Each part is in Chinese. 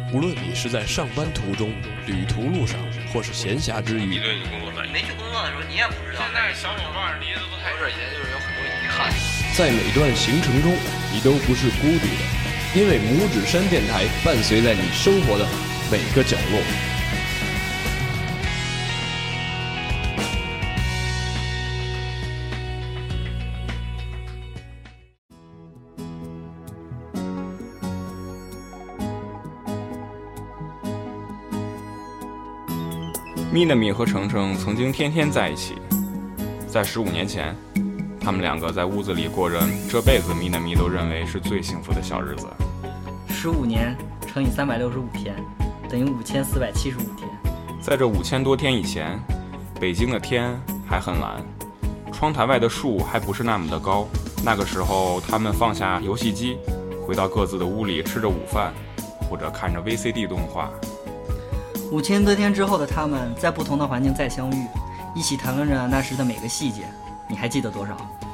无论你是在上班途中、旅途路上，或是闲暇之余， 你对你工作满意？ 没去工作的时候，你也不知道。 现在小伙伴离得都太远，就是有很多遗憾。 在每段行程中，你都不是孤独的，因为拇指山电台伴随在你生活的每个角落。 Minami 和程程曾经天天在一起，在15年前，他们两个在屋子里过着这辈子 Minami 都认为是最幸福的小日子。 15年乘以365天，等于5475天。 在这5000多天以前，北京的天还很蓝，窗台外的树还不是那么的高。那个时候，他们放下游戏机，回到各自的屋里吃着午饭，或者看着 VCD 动画。 5000多天之后的他们，在不同的环境再相遇，一起谈论着那时的每个细节。你还记得多少？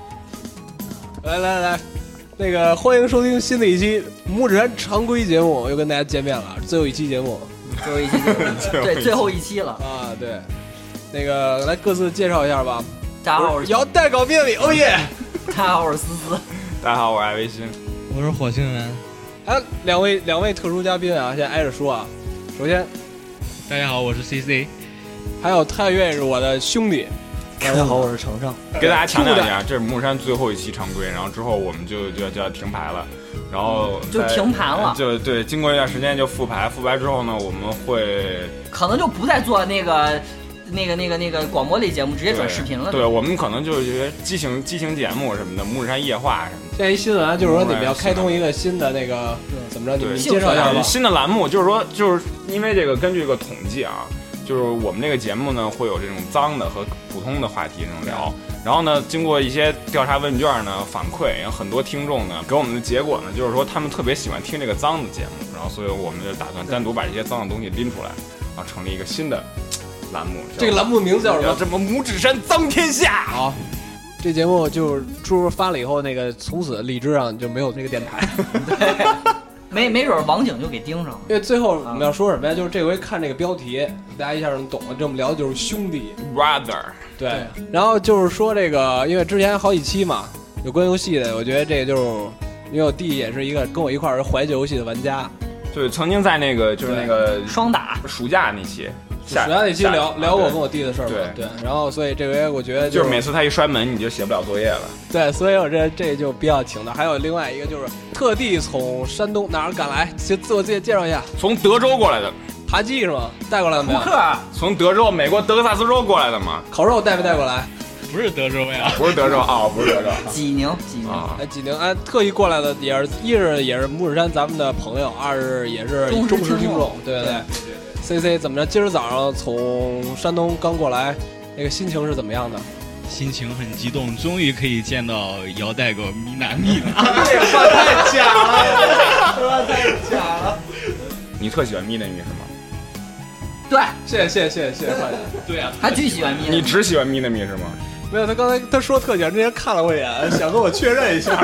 来，那个欢迎收听新的一期拇指山常规节目，又跟大家见面了，最后一期节目， 对，最后一期了啊，对，那个来各自介绍一下吧。 大家好，我是姚代搞便利，哦耶！ 大家好，我是思思。 大家好，我是艾维新。 我是火星人。 还有两位特殊嘉宾啊，现在挨着说啊。首先， 大家好，我是 CC。 还有他愿意是我的兄弟。 大家好，我是程程。 给大家强调一下，这是木山最后一期常规，然后之后我们就要停牌了，然后就停盘了。 就对，经过一段时间就复牌之后呢，我们会可能就不再做那个广播类节目，直接转视频了。 对，我们可能就是一些激情节目什么的，木指山夜话什么的。 现在一新闻就是说你们要开通一个新的那个怎么着？你们介绍一下吧。 新的栏目就是说，就是因为这个根据这个统计啊，就是我们这个节目呢会有这种脏的和普通的话题这种聊。然后呢，经过一些调查问卷呢反馈，有很多听众呢给我们的结果呢，就是说他们特别喜欢听这个脏的节目，然后所以我们就打算单独把这些脏的东西拎出来，然后成立一个新的栏目。 这个栏目名字叫什么？ 这么拇指山脏天下。 好。这节目就是猪发了以后，那个从此荔枝上就没有那个电台， 对，没准王景就给盯上了。 因为最后我们要说什么呀？就是这回看这个标题，大家一下就懂了。这么聊的就是兄弟 ，brother。 对，然后就是说这个，因为之前好几期嘛，有关游戏的，我觉得这个就是因为我弟也是一个跟我一块儿是怀旧游戏的玩家， 对，曾经在那个就是那个双打暑假那期。 暑假那期聊我跟我弟的事儿嘛，对，然后所以这回我觉得就是每次他一摔门你就写不了作业了， 对，所以我这就比较请的。还有另外一个就是特地从山东哪儿赶来，自我介绍一下， 从德州过来的， 扒鸡是吗？带过来的没有？ 扑克， 从德州美国德克萨斯州过来的吗？ 烤肉带没带过来？ 不是德州呀， 不是德州啊，不是德州， 济宁啊， 济宁，特意过来的也是一是也是拇指山咱们的朋友，二是也是忠实听众，对。CC 怎么着？今儿早上从山东刚过来，那个心情是怎么样的？ 心情很激动，终于可以见到姚代狗米娜米了。 这话太假了，这话太假了。 你特喜欢米娜米是吗？ 对， 谢谢花姐。 对啊， 他巨喜欢米。 你只喜欢米娜米是吗？ 没有，他刚才他说特喜欢之前看了我一眼，想跟我确认一下。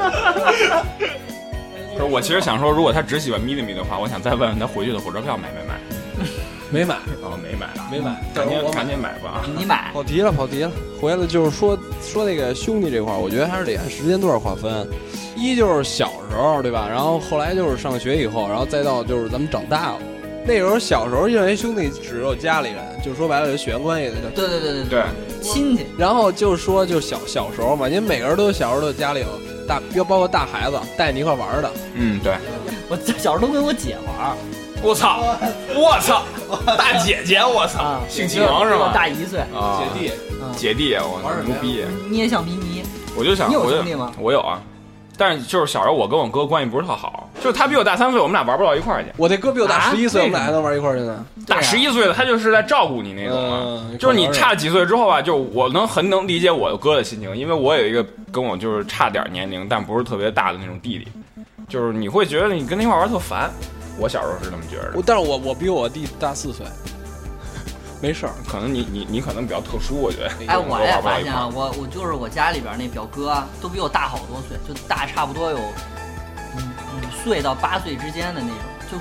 不是，我其实想说，如果他只喜欢米娜米的话，我想再问问他回去的火车票买没买。 没买哦，没买，赶紧买吧！ 你买跑题了。回来就是说那个兄弟这块，我觉得还是得按时间段划分。一就是小时候，对吧？然后后来就是上学以后，然后再到就是咱们长大了。那时候小时候认为兄弟只有家里人，就是说白了有血缘关系的。 对，亲戚。 然后就是说就小时候嘛，因为每个人都有小时候的家里有大，包括大孩子带你一块玩的。 嗯，对。 我小时候都跟我姐玩。 我操！大姐姐，我操！性启蒙是吗？ 大1岁啊，姐弟，我牛逼！ 捏橡皮泥。 我就想， 你有兄弟吗？ 我有啊，但是就是小时候我跟我哥关系不是特好，就是他比我大3岁，我们俩玩不到一块儿去。 我那哥比我大11岁，我们俩还能玩一块儿去呢。 大11岁的他就是在照顾你那种啊，就是你差几岁之后吧，就我很能理解我哥的心情，因为我有一个跟我就是差点年龄，但不是特别大的那种弟弟，就是你会觉得你跟他一块玩特烦。我小时候是这么觉得， 但是我比我弟大4岁，没事儿。 可能你可能比较特殊，我觉得。 哎，我也发现了，我就是我家里边那表哥都比我大好多岁，就大差不多有5岁到8岁之间的那种，就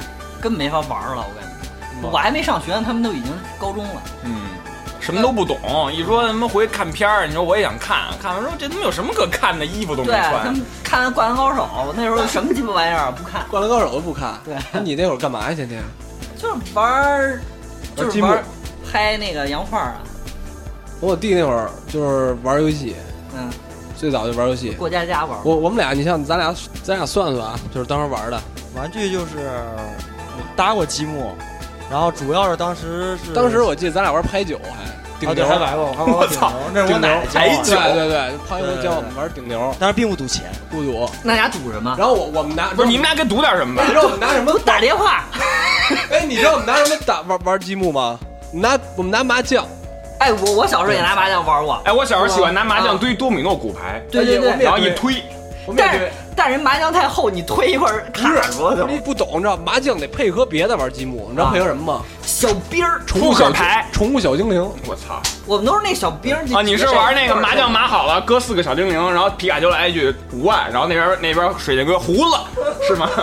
根本没法玩了，我感觉。我还没上学呢，他们都已经高中了。 什么都不懂，一说他们回去看片儿，你说我也想看，看完说这他妈有什么可看的，衣服都没穿。 对，他们看《灌篮高手》，那时候什么鸡巴玩意儿不看，《 灌篮高手》都不看。 对， 你那会儿干嘛呀？天天就是玩，就是玩拍那个洋画啊。 我弟那会儿就是玩游戏，最早就玩游戏。 过家家玩。 我们俩，你像咱俩算算啊，就是当时玩的玩具，就是搭过积木。然后主要是当时我记得咱俩玩牌九顶流， 还玩过，我操，那是我奶奶牌九，对，朋友教我们玩顶流， 但是并不赌钱， 不赌。 那俩赌什么？ 然后我们拿不是你们俩该赌点什么吧？ 你知道我们拿什么打电话？ 哎，你知道我们拿什么玩积木吗？我们拿麻将。 哎，我小时候也拿麻将玩过。 哎，我小时候喜欢拿麻将堆多米诺骨牌， 对， 然后一推。 但人麻将太厚，你推一会儿卡住。 你不懂，你知道麻将得配合别的玩积木，你知道配合什么吗？ 小兵儿、 宠物小牌、宠物小精灵。 我操！ 我们都是那小兵儿啊！你是玩那个麻将码好了，搁4个小精灵，然后皮卡丘来一句5万，然后那边水箭哥胡了，是吗？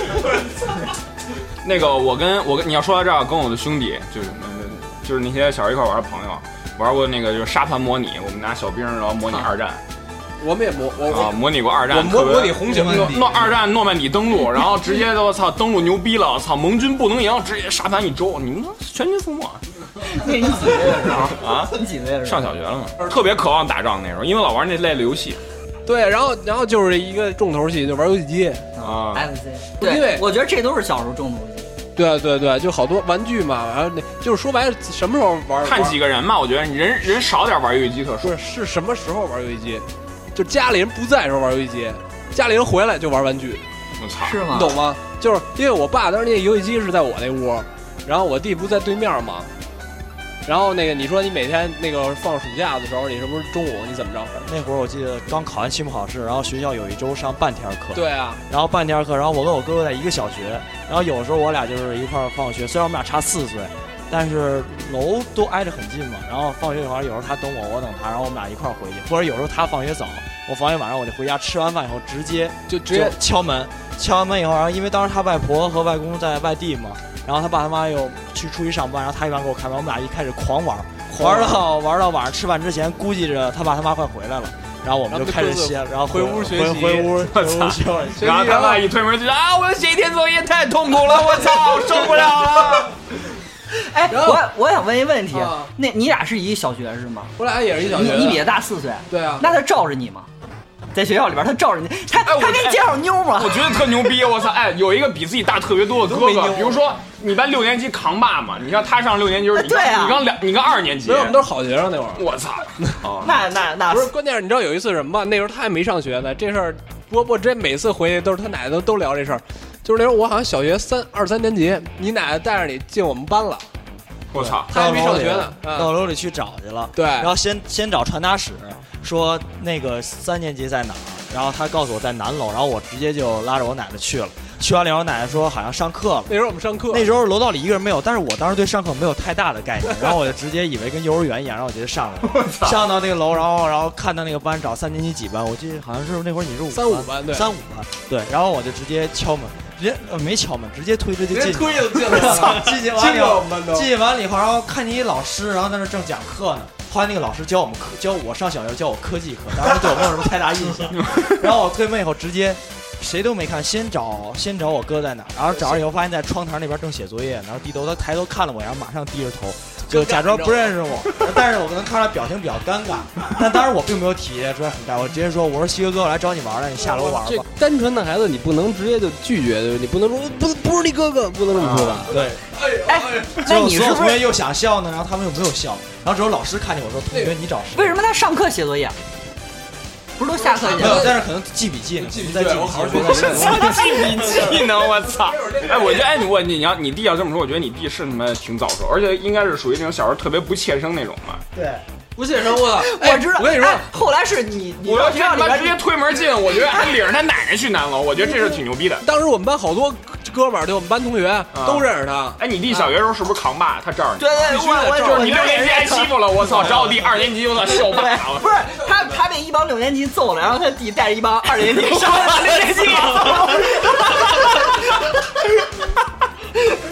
那个我跟你要说到这儿，跟我的兄弟就是那些小时候一块玩的朋友，玩过那个就是沙盘模拟，我们拿小兵然后模拟二战。 我们也模拟过二战， 模拟红警， 弄二战诺曼底登陆，然后直接我操登陆牛逼了，我操盟军不能赢，直接沙盘一周，你们全军覆没。 那你几岁的时候啊？ 你几岁的时候？ 上小学了嘛，特别渴望打仗那时候，因为老玩那类的游戏。 对，然后就是一个重头戏，就玩游戏机啊 ，FC。对，因为我觉得这都是小时候重头戏。 对，就好多玩具嘛，然后就是说白了，什么时候玩？ 看几个人嘛，我觉得你人少点玩游戏机特殊。 是什么时候玩游戏机？就家里人不在的时候玩游戏机，家里人回来就玩玩具。 我操， 是吗？ 你懂吗？就是因为我爸当时那游戏机是在我那屋，然后我弟不在对面嘛。然后那个你说你每天那个放暑假的时候，你是不是中午你怎么着？ 那会儿我记得刚考完期末考试，然后学校有一周上半天课。 对啊， 然后半天课，然后我跟我哥哥在一个小学，然后有时候我俩就是一块儿放学，虽然我们俩差4岁。但是楼都挨着很近嘛，然后放学以后，有时候他等我，我等他，然后我们俩一块儿回去，或者有时候他放学早，我放学晚上我就回家，吃完饭以后直接敲门，敲完门以后，然后因为当时他外婆和外公在外地嘛，然后他爸他妈又出去上班，然后他一般给我开门，我们俩一开始狂玩到晚上吃饭之前，估计着他爸他妈快回来了。然后我们就开始歇，然后回屋学习， 回屋学然后他妈一推门就啊，我要写一天作业太痛苦了，我操，受不了了。 哎，我想问一问题，那你俩是一个小学是吗？ 我俩也是一小学。 你比他大4岁。 对啊。 那他罩着你吗？在学校里边他罩着你，他给你介绍妞吗？ 我觉得特牛逼，我操！哎，有一个比自己大特别多的哥哥，比如说你班6年级扛把嘛，你像他上6年级， 对啊， 你刚2年级， 没有，我们都是好学生那会儿。 我操！ 那不是关键是，你知道有一次什么吗？那时候他还没上学呢，这事儿我这每次回去都是他奶奶都聊这事儿，就是那时候我好像小学2、3年级，你奶奶带着你进我们班了。 我操， 他还没上学呢， 到楼里去找去了。 对， 然后先找传达室，说那个3年级在哪儿，然后他告诉我在南楼，然后我直接就拉着我奶奶去了。去完了以后，我奶奶说好像上课了。 那时候我们上课， 那时候楼道里一个人没有，但是我当时对上课没有太大的概念，然后我就直接以为跟幼儿园一样，然后我就上了，上到那个楼，然后看到那个班找3年级几班，我记得好像是那会儿你是 5班，对， 3、5班，对，然后我就直接敲门。直接没敲门，直接推着就进， 推着进了。 进去完了以后，然后看见一老师，然后在那正讲课呢。后来那个老师教我上小学教我科技课，当然对我没有什么太大印象。然后我推门以后直接谁都没看，先找我哥在哪，然后找着以后发现在窗台那边正写作业，然后低头他抬头看了我，然后马上低着头。就假装不认识我，但是我可能看他表情比较尴尬，但当然我并没有体现出来很尴尬，我直接说：“我说西哥哥，我来找你玩了，你下楼玩吧。” 这单纯的孩子，你不能直接就拒绝，你不能说不是你哥哥，不能这么说吧？ 对。 哎，那你是不是同学又想笑呢？然后他们又没有笑，然后只有老师看见我说：“同学，你找谁？” 为什么他上课写作业？不是都下课没有，但是可能记笔记呢，在记笔记笔记呢，我操！哎，我觉得，哎，你弟要这么说，我觉得你弟是他妈挺早熟，而且应该是属于那种小时候特别不切生那种嘛。 对， 不切生，我知道。 我跟你说， 后来是你我要让你们直接推门进，我觉得还领着他奶奶去南楼，我觉得这是挺牛逼的。 当时我们班好多哥们儿，就我们班同学都认识他。 哎，你弟小学时候是不是扛把？他这儿对， 就是你6年级挨欺负了，我操！找我弟2年级，我操，受不了了。 不是他被一帮6年级揍了，然后他弟带着一帮2年级上了6年级。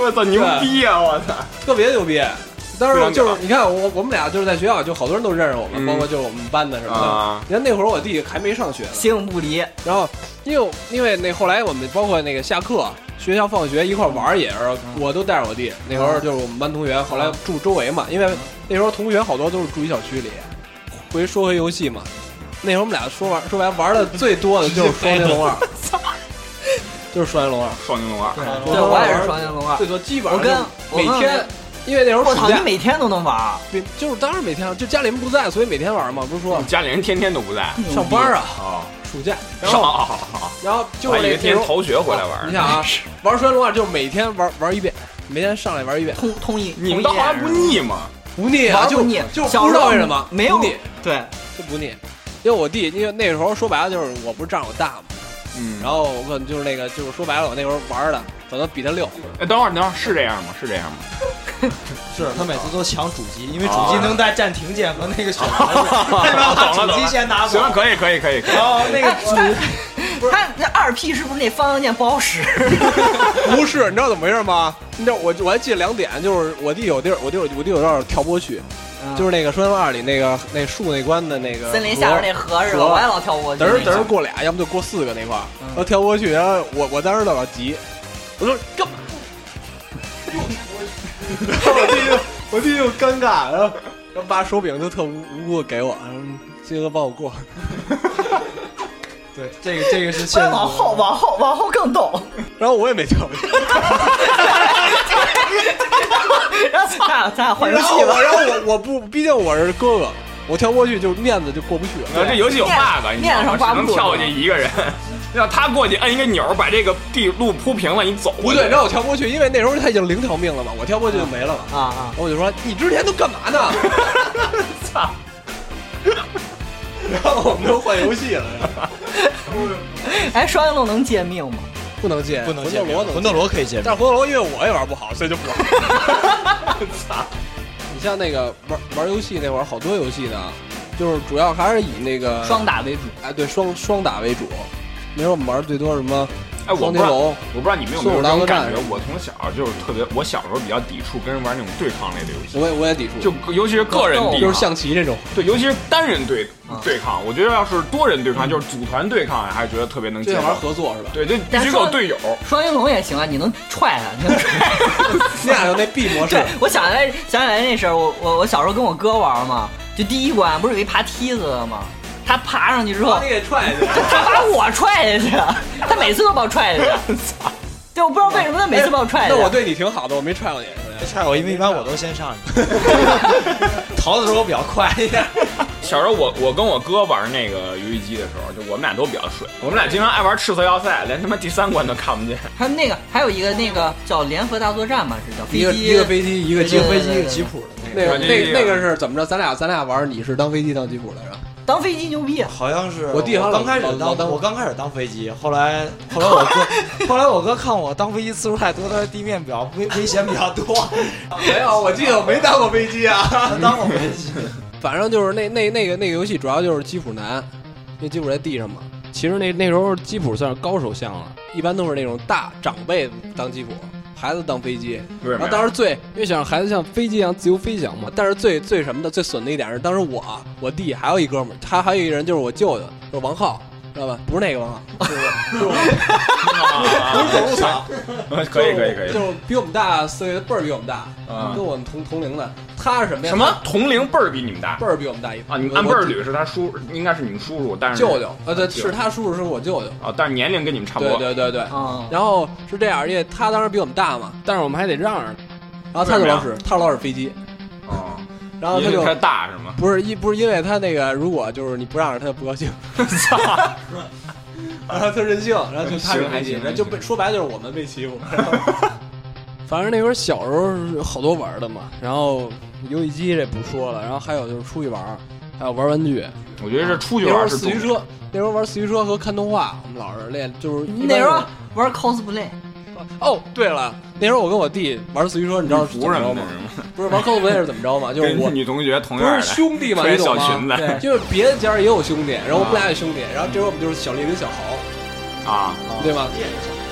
我操，牛逼啊！我操， 特别牛逼。当时就是你看我们俩就是在学校就好多人都认识我们，包括就是我们班的什么的。你看那会儿我弟还没上学呢， 形影不离。 然后因为那后来我们包括那个下课学校放学一块玩也是，我都带着我弟。那会儿就是我们班同学，后来住周围嘛，因为那时候同学好多都是住一小区里。说回游戏嘛，那会儿我们俩说白玩的最多的就是双截龙2，就是双截龙2， 对，我也是双截龙2， 最多基本上每天。因为那时候暑假， 你每天都能玩， 就是当然每天，就家里人不在，所以每天玩嘛。不是说家里人天天都不在， 上班啊，暑假，然后就是那天逃学回来玩。 你想啊，玩双截龙2就是每天玩一遍，每天上来玩一遍， 通一。 你们倒还不腻吗？ 不腻啊，就不知道为什么没有腻， 对， 就不腻。因为我弟，因为那时候说白了就是我不是仗我大嘛，然后我可能就是那个就是说白了我那时候玩的可能比他溜。 哎，等会儿是这样吗？是这样吗？ 是他每次都抢主机，因为主机能带暂停键和那个选择，他就把主机先拿走。 行，可以。 然后那个他那2P 是不是那方向键不好使？ 不是，你知道怎么回事吗？你知道我还记得2点，就是我弟有地儿跳不过去，就是那个双截龙2里那树那关的那个森林下边那河是吧？我也老跳不过去， 嘚过俩，要么就过4个那块儿，然后跳不过去，然后我当时老急，我说干嘛？然后我弟就尴尬，然后把手柄就特无辜的给我，然后金哥帮我过。 对，这个是现实。 往后更陡。 然后我也没跳过去。 然后咱俩换游戏吧。 然后我不，毕竟我是哥哥，我跳过去就面子就过不去了。 这游戏有 bug， 面上挂不住， 只能跳过去一个人。让他过去摁一个钮，把这个地路铺平了，你走。 不对，让我跳不过去，因为那时候他已经0条命了嘛，我跳不过去就没了嘛。 然后我就说你之前都干嘛呢？操！然后我们就换游戏了。 哎，双截龙能借命吗？ 不能借， 不能借。魂斗罗可以借， 但是魂斗罗因为我也玩不好，所以就不玩。操！你像那个玩游戏那会儿，好多游戏呢，就是主要还是以那个双打为主。 哎，对，双打为主。那时候我们玩最多什么？ 哎，我不知道你们有没有这种感觉？我从小就是我小时候比较抵触跟人玩那种对抗类的游戏。 我也抵触， 就尤其是个人抵抗， 就是象棋这种。 对，尤其是单人对抗，我觉得要是多人对抗，就是组团对抗，还是觉得特别能接受。 玩合作是吧？ 对，就必须有队友。 双截龙也行啊，你能踹他， 你俩有那 B 模式。 对，我想起来那事儿，我小时候跟我哥玩嘛，就第一关不是有一爬梯子的吗？他爬上去之后， 把你给踹下去， 他把我踹下去，他每次都把我踹下去。对，我不知道为什么他每次把我踹下去。 那我对你挺好的，我没踹过你。 没踹我，因为一般我都先上去。逃的时候比较快一点。 小时候我跟我哥玩那个游戏机的时候，就我们俩都比较水，我们俩经常爱玩赤色要塞，连他妈第3关都看不见。 还有一个那个叫联合大作战嘛，是叫一个飞机一个飞机一个吉普的那个是怎么着？咱俩玩，你是当飞机当吉普来着？ 当飞机牛逼， 好像是我弟好像我刚开始当飞机，后来我哥看我当飞机次数太多，他地面危险比较多。 没有，我记得我没当过飞机啊， 当过飞机。 反正就是那个游戏主要就是吉普难，因为吉普在地上嘛。其实那时候吉普算是高手项了，一般都是那种大长辈当吉普。孩子当飞机，然后当时因为想让孩子像飞机一样自由飞翔嘛。但是最什么的最损的一点是，当时我弟还有一哥们儿，他还有一个人就是我舅舅，就是王浩，知道吧？不是那个王浩，不是走路草， 可以， 就是比我们大4个月，辈儿比我们大，跟我们同龄的。他是什么呀？ 什么同龄辈儿比你们大？ 辈儿比我们大一啊！你们按辈儿捋是他叔，应该是你们叔叔，但是舅舅对，是他叔叔，是我舅舅啊，但是年龄跟你们差不多。 对。然后是这样，因为他当时比我们大嘛，但是我们还得让着。然后他老使飞机。 哦。 然后他就他大是吗？ 不是因为他那个，如果就是你不让着他就不高兴。然后他任性，然后就他使飞机，然后就说白了就是我们被欺负。反正那会儿小时候好多玩的嘛，然后游戏机这不说了，然后还有就是出去玩，还有玩玩具。 我觉得这出去玩是四驱车，那时候玩四驱车和看动画，我们老是练，就是那时候玩 cosplay。 哦，对了，那时候我跟我弟玩四驱车，你知道怎么着吗？不是玩 cosplay 是怎么着吗？就是我女同学同样不是兄弟嘛，你懂吗？ 小裙子， 就是别的家也有兄弟，然后我们俩也兄弟，然后这时候我们就是小丽跟小豪啊， 对吗？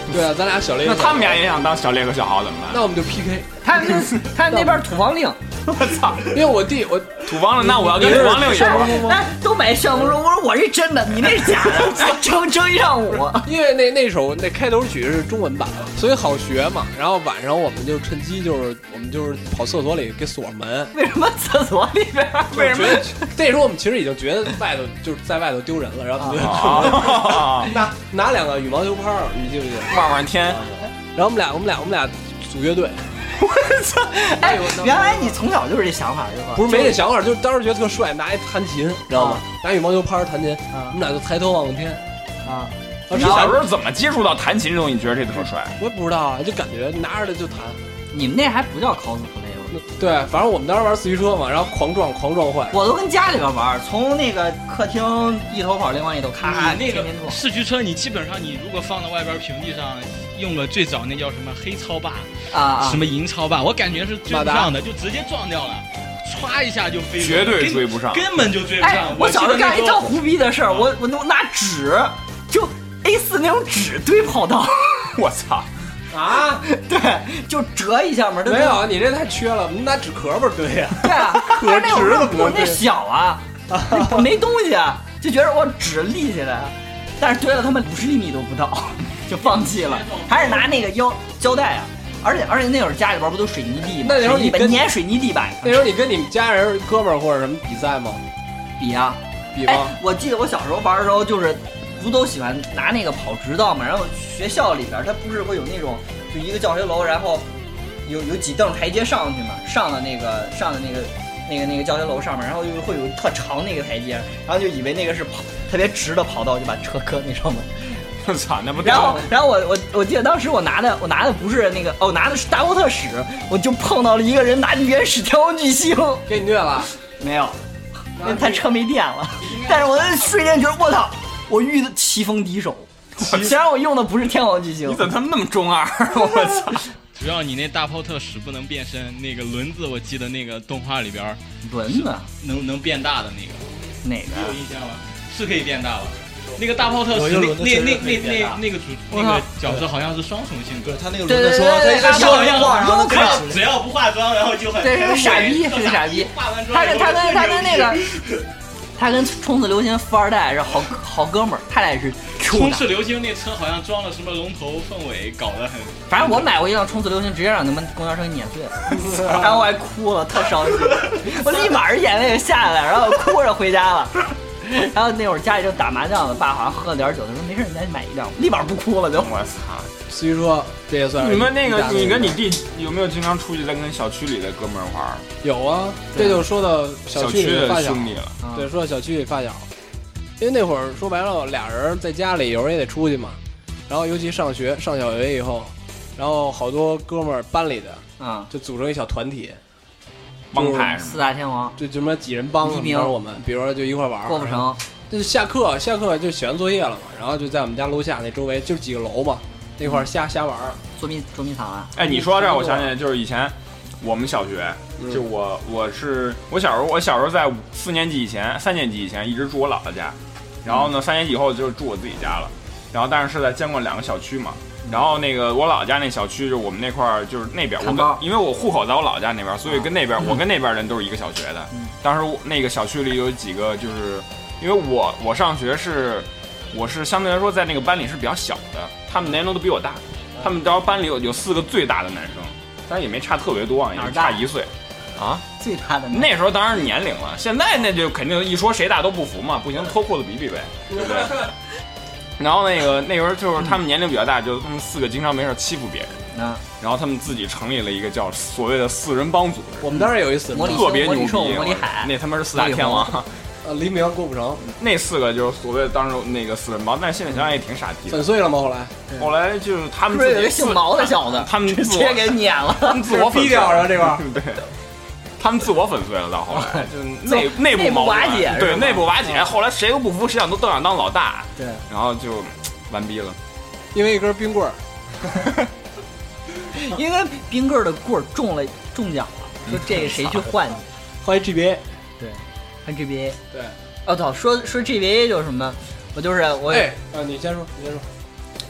对啊，咱俩小烈。 那他们俩也想当小烈和小豪怎么办？ 那我们就 PK。 他那边土方令， 我操！ 因为我土方令，那我要跟土方令一样。 哎，都买旋风说，我说我是真的，你那是假的，争一上午。 因为那首那开头曲是中文版，所以好学嘛。然后晚上我们就趁机我们跑厕所里给锁门。 为什么厕所里边？为什么？ 那时候我们其实已经觉得在外头丢人了，然后拿2个羽毛球拍，你记不记得？ 玩天。 然后我们俩组乐队。 我操！哎，原来你从小就是这想法是吧？ 不是没这想法，就是当时觉得特帅，拿一弹琴，知道吗？拿羽毛球拍弹琴，我们俩就抬头望天啊。 你小时候怎么接触到弹琴这东西？你觉得这特帅？ 我也不知道啊，就感觉拿着的就弹。 你们那还不叫 cosplay 吗？ 对，反正我们当时玩四驱车嘛，然后狂撞坏。 我都跟家里边玩，从那个客厅一头跑另外一头，咔咔那个四驱车，你基本上你如果放在外边平地上，用了最早那叫什么黑超霸啊，什么银超霸，我感觉是追不上的，就直接撞掉了，歘一下就飞了， 绝对追不上， 根本就追不上。 哎，我小时候干一套胡逼的事儿，我拿纸就 A4 那种纸堆跑道， 我操！ 啊， 对，就折一下嘛。 没有，你这太缺了，我们拿纸壳不是堆呀？ 对啊， 可纸怎么那小啊，没东西啊，就觉得我纸立起来，但是堆了他们50厘米都不到，就放弃了，还是拿那个胶带啊。而且那会儿家里边不都水泥地吗？ 那时候你粘水泥地板。 那时候你跟你们家人哥们儿或者什么比赛吗？ 比啊，比吗？我记得我小时候玩的时候就是。不都喜欢拿那个跑直道嘛？然后学校里边它不是会有那种就一个教学楼，然后有几凳台阶上去嘛？上的那个教学楼上面，然后就会有特长那个台阶，然后就以为那个是特别直的跑道，就把车搁那上面。 我操，那不然后我记得当时我拿的不是那个我拿的是大波特使，我就碰到了一个人拿原始天王巨星， 给你虐了？ 没有，因为他车没电了。但是我瞬间觉得我操！我遇的棋逢敌手，虽然我用的不是天王巨星。 你怎么那么中二？我操！ 主要你那大炮特使不能变身，那个轮子我记得那个动画里边轮子能变大的那个， 哪个？ 有印象吗？是可以变大了。那个大炮特使那个角色好像是双重性格， 他那个轮子说他好像然后只要不化妆，然后就很对，是个傻逼，是个傻逼。 化完妆， 他跟那个。他跟冲刺流星富二代是好哥们儿，他俩是冲刺流星那车好像装了什么龙头凤尾，搞得很。 反正我买过一辆冲刺流星，直接让你们公交车给碾碎了，然后我还哭了，特伤心，我立马是眼泪就下来了，然后哭着回家了。然后那会儿家里正打麻将呢，爸好像喝了点酒，他说没事，你再买一辆，立马不哭了就。 我操！ 四驱车这也算。 你们那个，你跟你弟有没有经常出去在跟小区里的哥们儿玩？ 有啊，这就说到小区里的兄弟了。 对，说到小区里发小，因为那会儿说白了，俩人在家里有时候也得出去嘛。然后尤其上小学以后，然后好多哥们儿班里的就组成一小团体。 帮派 4大天王， 就什么几人帮，比如我们，比如说就一块玩， 过不成， 就是下课就写完作业了嘛，然后就在我们家楼下那周围就几个楼嘛，那块瞎玩， 捉迷藏啊。 哎，你说到这儿，我想起来，就是以前我们小学，就我小时候在3年级以前一直住我姥姥家，然后呢3年级以后就住我自己家了，然后但是在经过2个小区嘛。然后那个我姥姥家那小区就是我们那块儿就是那边，因为我户口在我姥姥家那边，所以跟那边我跟那边人都是一个小学的。当时那个小区里有几个，就是因为我上学我是相对来说在那个班里是比较小的，他们年龄都比我大，他们当时班里有4个最大的男生，但是也没差特别多，也就差1岁。啊， 最大的那时候当然是年龄了，现在那就肯定一说谁大都不服嘛，不行脱裤子比比呗，对不对？然后那时候就是他们年龄比较大，就他们4个经常没事欺负别人，然后他们自己成立了一个叫所谓的4人帮组织。 我们当时有一4人帮， 特别牛逼， 魔力海， 那他妈是4大天王， 黎明、郭富城， 那4个就是所谓的当时那个4人帮，但是现在想想也挺傻逼的。 粉碎了吗？ 后来就是他们自己有一个姓毛的小子， 他们直接给撵了， 他们自我逼掉了这块， 对。他们自我粉碎了，到后来就内部矛盾， 瓦解， 对，内部瓦解。后来谁都不服，谁都想当老大， 对， 然后就完逼了， 因为一根冰棍儿， 因为冰棍儿的棍儿中奖了，说这个谁去换去？ 换 GBA， 对，换 GBA， 对。 我操，说 GBA 就是什么？我， 哎，你先说，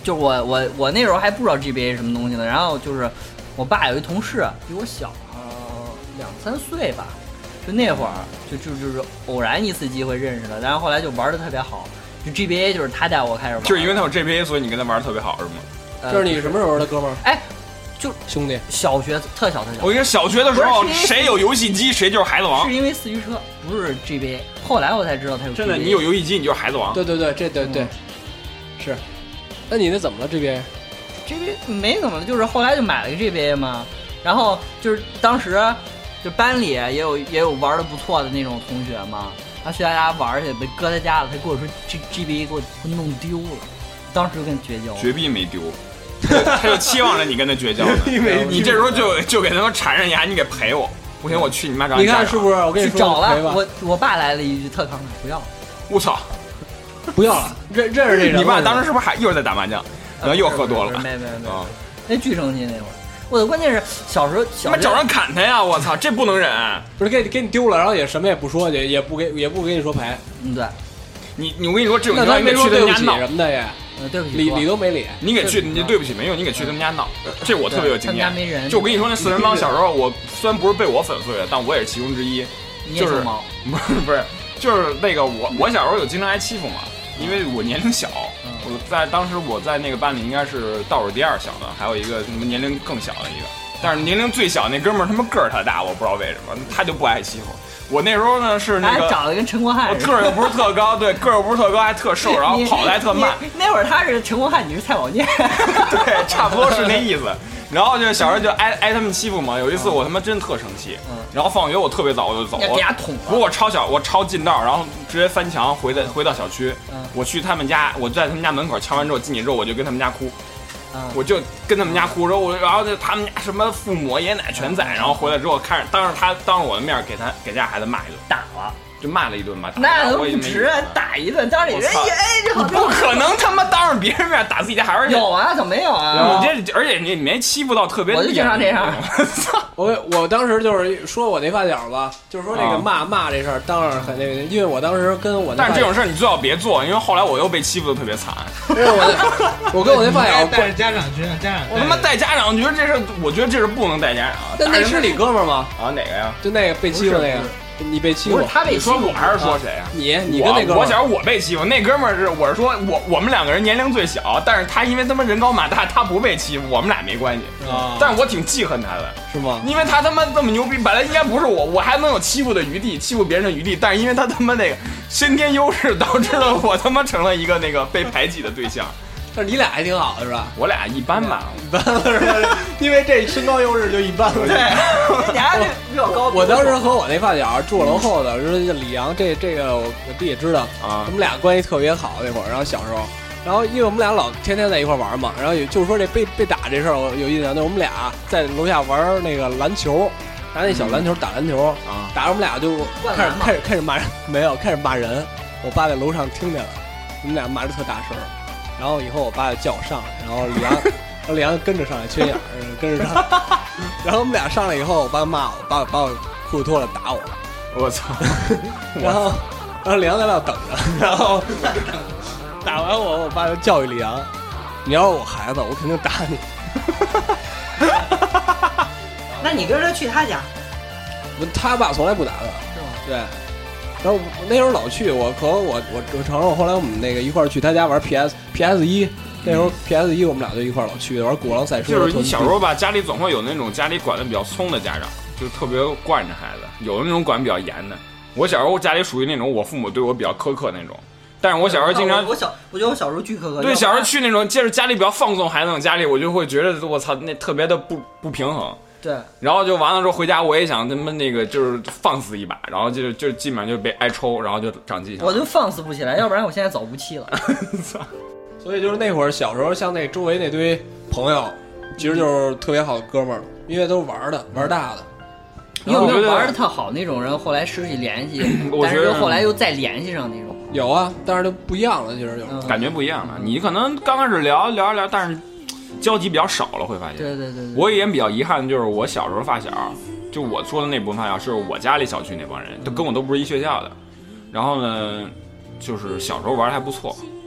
就我那时候还不知道 GBA 是什么东西呢，然后就是我爸有一同事比我小2-3岁吧，就那会儿就是偶然一次机会认识的，然后后来就玩的特别好，就 GBA 就是他带我开始玩， 就是因为他有 GBA， 所以你跟他玩的特别好是吗？ 这是你什么时候的哥们儿？ 哎，就兄弟， 小学特小。 我跟你说，小学的时候谁有游戏机谁就是孩子王。 是因为四驱车，不是 GBA。后来我才知道他有 GBA。 真的，你有游戏机你就是孩子王。 对，这对，是。那你那怎么了 GBA 没怎么了，就是后来就买了个 GBA 嘛。然后就是当时就班里也有玩的不错的那种同学嘛，他去他家玩去，被搁他家了，他跟我说GBA 给我弄丢了，当时就跟绝交。 绝壁没丢。他就期望着你跟他绝交呢，你这时候就给他们缠上牙，你给赔我，不行我去你妈找你看是不是？我跟你说， 找了我爸来了一句特慷慨，不要了， 我操， 不要了，认识这人。 你爸当时是不是还一会儿在打麻将，然后又喝多了？ 没，那巨生气那会儿。我的关键是小时候找人砍他呀！我操，这不能忍。 不是给你丢了，然后也什么也不说，也不给你说赔。 对， 我跟你说，这种那他没说对不起什么的耶。 对不起， 理都没理。 你给去，你对不起没用，你给去他们家闹。这我特别有经验。 他们家没人。 就我跟你说，那4人帮小时候，我虽然不是被我粉碎的，但我也是其中之一。就是不是，就是那个我小时候有经常挨欺负嘛，因为我年龄小。当时我在那个班里应该是倒数第2小的，还有一个什么年龄更小的一个，但是年龄最小那哥们儿他妈个儿特大，我不知道为什么他就不爱欺负。我那时候呢是那个长得跟陈国汉， 我个儿又不是特高，对，个儿又不是特高，还特瘦，然后跑得还特慢。 那会儿他是陈国汉，你是蔡宝剑， 对，差不多是那意思。然后就小时候就挨他们欺负嘛。有一次我他妈真特生气，然后放学我特别早我就走， 给他捅了。 不过我抄近道，然后直接翻墙回到小区。我去他们家，我在他们家门口敲完之后进去之后，我就跟他们家哭。我就跟他们家哭，然后他们家什么父母爷爷奶全在，然后回来之后当着我的面给家孩子骂一顿， 打了， 就骂了一顿吧。 那都不值，打一顿，当着人这好， 不可能他妈当着别人面打自己家孩子。 有啊，怎么没有啊？ 而且你没欺负到特别， 我就经常这样。 我当时就是说我那发小吧，就是说那个骂这事儿，当然很那个，因为我当时跟我那， 但是这种事儿你最好别做，因为后来我又被欺负的特别惨。 我跟我那发小带着家长去， 我他妈带家长，我觉得这是不能带家长。 那是你哥们儿吗？ 啊，哪个呀？ 就那个被欺负那个。你被欺负， 不是他被欺负， 我还是说谁啊？ 你跟那哥们儿， 我小时候我被欺负，那哥们儿我是说我们2个人年龄最小，但是他因为他妈人高马大，他不被欺负，我们俩没关系。但是我挺记恨他的， 是吗？ 因为他他妈这么牛逼，本来应该不是我还能有欺负的余地，欺负别人的余地，但是因为他他妈那个先天优势，导致了我他妈成了一个那个被排挤的对象。 但是你俩还挺好的是吧？ 我俩一般吧， 一般是吧？因为这身高优势就一般了。 对，俩比较高。 我当时和我那发小住楼后的，说李阳，这个我弟也知道啊，我们俩关系特别好那会儿。然后小时候，然后因为我们俩老天天在一块玩嘛，然后也就是说这被打这事儿我有印象，那我们俩在楼下玩那个篮球，拿那小篮球打篮球啊，打着我们俩就开始骂人，没有开始骂人。我爸在楼上听见了，我们俩骂着特大声。然后以后我爸就叫我上来，然后李阳跟着上来，缺眼跟着上。然后我们俩上来以后，我爸骂我，把我裤子脱了打我。 我操！ 然后李阳在那等着，然后打完我爸就教育李阳：“你要是我孩子，我肯定打你。” 那你跟着去他家？ 他爸从来不打他， 是吗？ 对。然后那时候老去，我承认，后来我们那个一块儿去他家玩 PS1，那时候 PS1我们俩就一块儿老去玩古狼赛车。 就是你小时候吧，家里总会有那种家里管的比较松的家长，就特别惯着孩子；有的那种管比较严的。我小时候家里属于那种我父母对我比较苛刻那种，但是我小时候经常， 我觉得我小时候巨苛刻。 对，小时候去那种就是家里比较放纵孩子那种家里，我就会觉得我操，那特别的不平衡。 对， 然后就完了之后回家，我也想他们那个就是放肆一把，然后就基本上就被挨抽，然后就长记性。 我就放肆不起来，要不然我现在早无期了。 所以就是那会儿小时候，像那周围那堆朋友，其实就是特别好的哥们儿，因为都是玩大的。 你有没有玩的特好那种人，后来失去联系，但是后来又再联系上那种？ 有啊，但是就不一样了，其实就感觉不一样了。你可能刚开始聊，但是交集比较少了，会发现。 对。 我也比较遗憾，就是我小时候发小，就我说的那部分发小，是我家里小区那帮人，都跟我都不是一学校的。然后呢，就是小时候玩的还不错。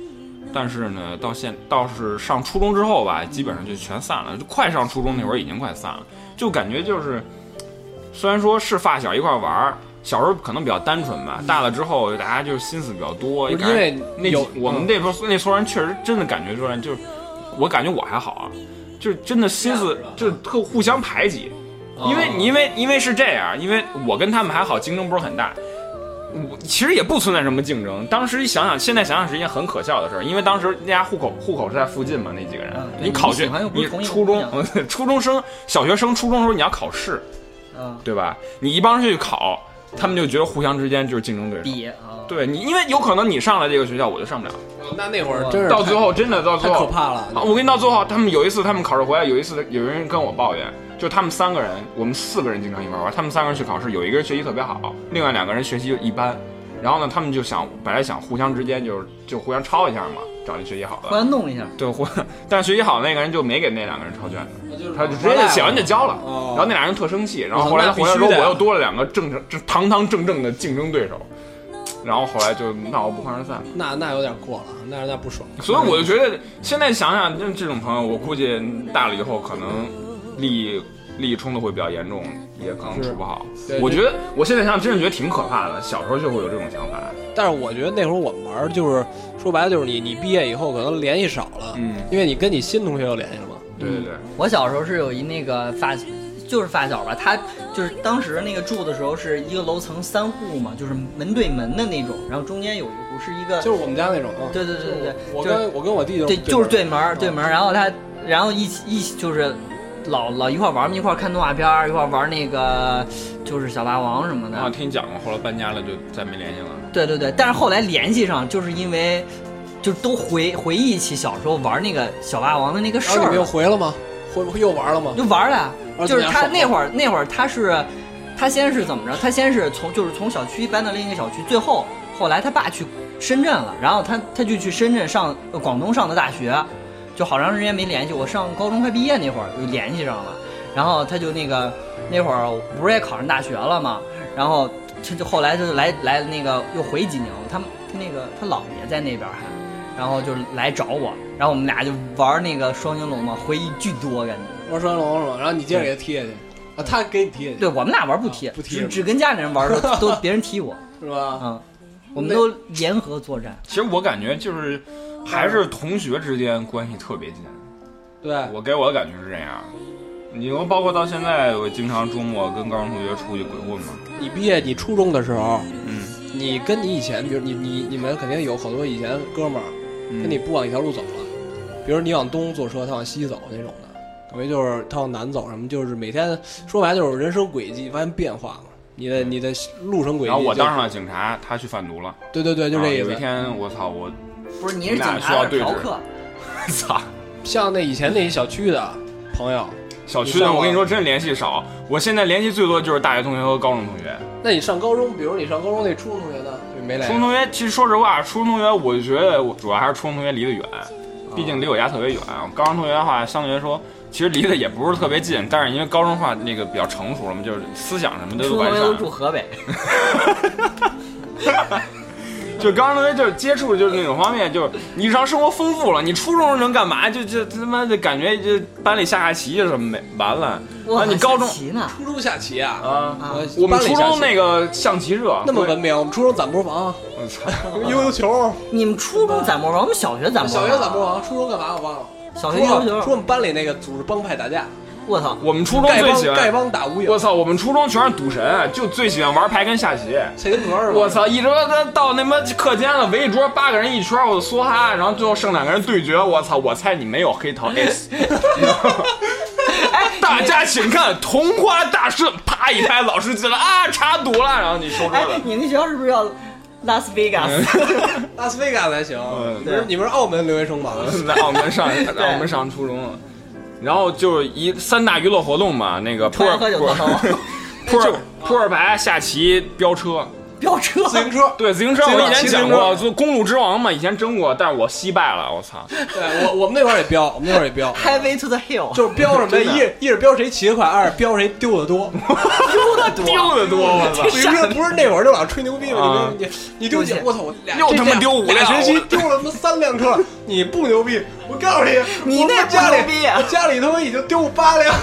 但是呢，倒是上初中之后吧，基本上就全散了。就快上初中那会儿已经快散了，就感觉就是，虽然说是发小一块玩，小时候可能比较单纯吧，大了之后大家就心思比较多。因为我们那撮人确实真的感觉出来，就是我感觉我还好啊，就是真的心思就是特互相排挤。因为是这样，因为我跟他们还好，竞争不是很大。其实也不存在什么竞争。当时现在想想是一件很可笑的事儿，因为当时那家户口是在附近嘛，那几个人，你考学，你初中生、小学生、初中的时候你要考试，对吧？你一帮人去考，他们就觉得互相之间就是竞争对手。对你，因为有可能你上了这个学校，我就上不了。 那会儿真是到最后真的到最后太可怕了。 我跟你到最后，他们有一次他们考试回来，有人跟我抱怨。就他们3个人，我们4个人经常一块玩。他们3个人去考试，有一个人学习特别好，另外2个人学习就一般。然后呢，他们就本来想互相之间就互相抄一下嘛，找那学习好的， 互相弄一下。 对，但是学习好的那个人就没给那2个人抄卷子，他就直接写完就交了。然后那2人特生气，然后后来他回来说我又多了2个堂堂正正的竞争对手。然后后来就闹不欢而散。 那有点过了，那不爽。 所以我就觉得现在想想，这种朋友，我估计大了以后可能利益冲突会比较严重，也可能处不好。我觉得我现在想真的觉得挺可怕的，小时候就会有这种想法。 但是我觉得那会儿我们玩，就是说白了就是你毕业以后可能联系少了，因为你跟你新同学有联系了嘛。 对。 我小时候是有一那个发小吧，他就是当时那个住的时候是一个楼层3户嘛，就是门对门的那种，然后中间有一户是一个， 就是我们家那种。 对。 我跟我弟就是对门，然后一起就是老一块玩嘛，一块看动画片，一块玩那个就是小霸王什么的。 我听你讲过，后来搬家了就再没联系了。 对，但是后来联系上，就是因为就都回忆起小时候玩那个小霸王的那个事儿。 你们又回了吗？又玩了吗？ 就玩了。就是他那会儿他先是怎么着？他先是从小区搬到另一个小区，后来他爸去深圳了，然后他就去深圳上广东上的大学，就好长时间没联系。我上高中快毕业那会儿就联系上了，然后他就那会儿不是也考上大学了嘛，然后他就后来就来那个又回济宁，他姥爷在那边还，然后就来找我，然后我们俩就玩那个双星龙嘛，回忆巨多感觉。 玩双星龙是吧？然后你接着给他踢下去，他给你踢下去。 对，我们俩玩不踢，只跟家里人玩都别人踢我， 是吧？ 我们都联合作战。 其实我感觉就是还是同学之间关系特别近。 对， 我给我的感觉是这样。你包括到现在，我经常周末跟高中同学出去鬼混嘛。 你毕业，你初中的时候，你跟你以前，比如你们肯定有好多以前哥们儿，跟你不往一条路走了。比如你往东坐车，他往西走那种的。等于就是他往南走什么，就是每天说白就是人生轨迹发生变化了，你的路程轨迹。 然后我当上了警察，他去贩毒了。 对，就这意思。 有一天我操， 不是你是警察还是嫖客？ 操！ 像那以前那些小区的朋友， 小区的我跟你说真联系少，我现在联系最多就是大学同学和高中同学。 那你上高中，比如你上高中那初中同学呢，就没来。 初中同学其实说实话，初中同学我觉得我主要还是初中同学离得远，毕竟离我家特别远。高中同学的话，相对来说。其实离得也不是特别近，但是因为高中话那个比较成熟了嘛，就是思想什么的都完善。初中都住河北， 就高中同学就是接触的就是那种方面，就是你日常生活丰富了。你初中能干嘛？就他妈的感觉就班里下棋什么完了。 哇， 你高中初中下棋啊？ 我们初中那个象棋社那么文明，我们初中攒波房， 我操， 悠悠球。 你们初中攒波房，我们小学攒波房。 小学攒波房，初中干嘛我忘了。 小学游球， 说我们班里那个组织帮派打架， 我操！ 我们初中最喜欢丐帮打无影， 我操！我们初中全是赌神，就最喜欢玩牌跟下棋。 切根格是吧？ 我操！一直到那么课间了，围一桌8个人一圈，我就梭哈，然后最后剩2个人对决。我操！我猜你没有黑桃 S。大家请看同花大圣，啪一拍，老师进来啊，查赌了，然后你说说了。 你那学校是不是要？拉斯维加斯， 拉斯维加斯还行。你们是澳门留学生吧？ 在澳门上初中了，然后就是3大娱乐活动嘛，那个扑克牌、下棋、飙车。 飙车， 自行车， 对自行车，我以前讲过，就公路之王嘛，以前争过，但是我惜败了，我操！ 对我们那会儿也飙，我们那会儿也飙 ，Highway to the Hill， 就是飙什么？一是飙谁骑得快，二是飙谁丢得多， 丢得多，我操！ 自行车不是那会儿就老吹牛逼吗？你丢几？我操！我又他妈丢5辆， 俩学期丢了他妈3辆车，你不牛逼？我告诉你， 你那不牛逼啊！ 我家里他妈已经丢8辆。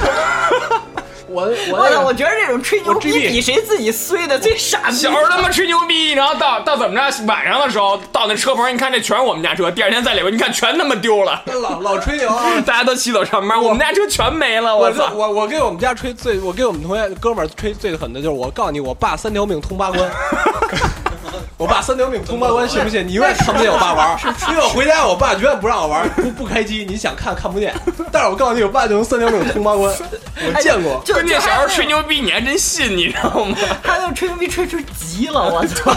我觉得这种吹牛逼比谁自己衰的最傻逼。 小时候他妈吹牛逼，然后到怎么着，晚上的时候到那车棚，你看这全是我们家车，第二天在里边，你看全他妈丢了， 老吹牛， 大家都骑走上班，我们家车全没了，我操！ 我给我们家吹我给我们同学哥们儿吹最狠的就是，我告诉你，我爸3条命通8关。我爸3条命通8关，信不信？你永远看不见我爸玩，因为我回家，我爸永远不让我玩，不开机，你想看不见。但是我告诉你，我爸就能3条命通8关，我见过。 关键小时候吹牛逼，你还真信，你知道吗？ 他就吹牛逼吹急了，我操！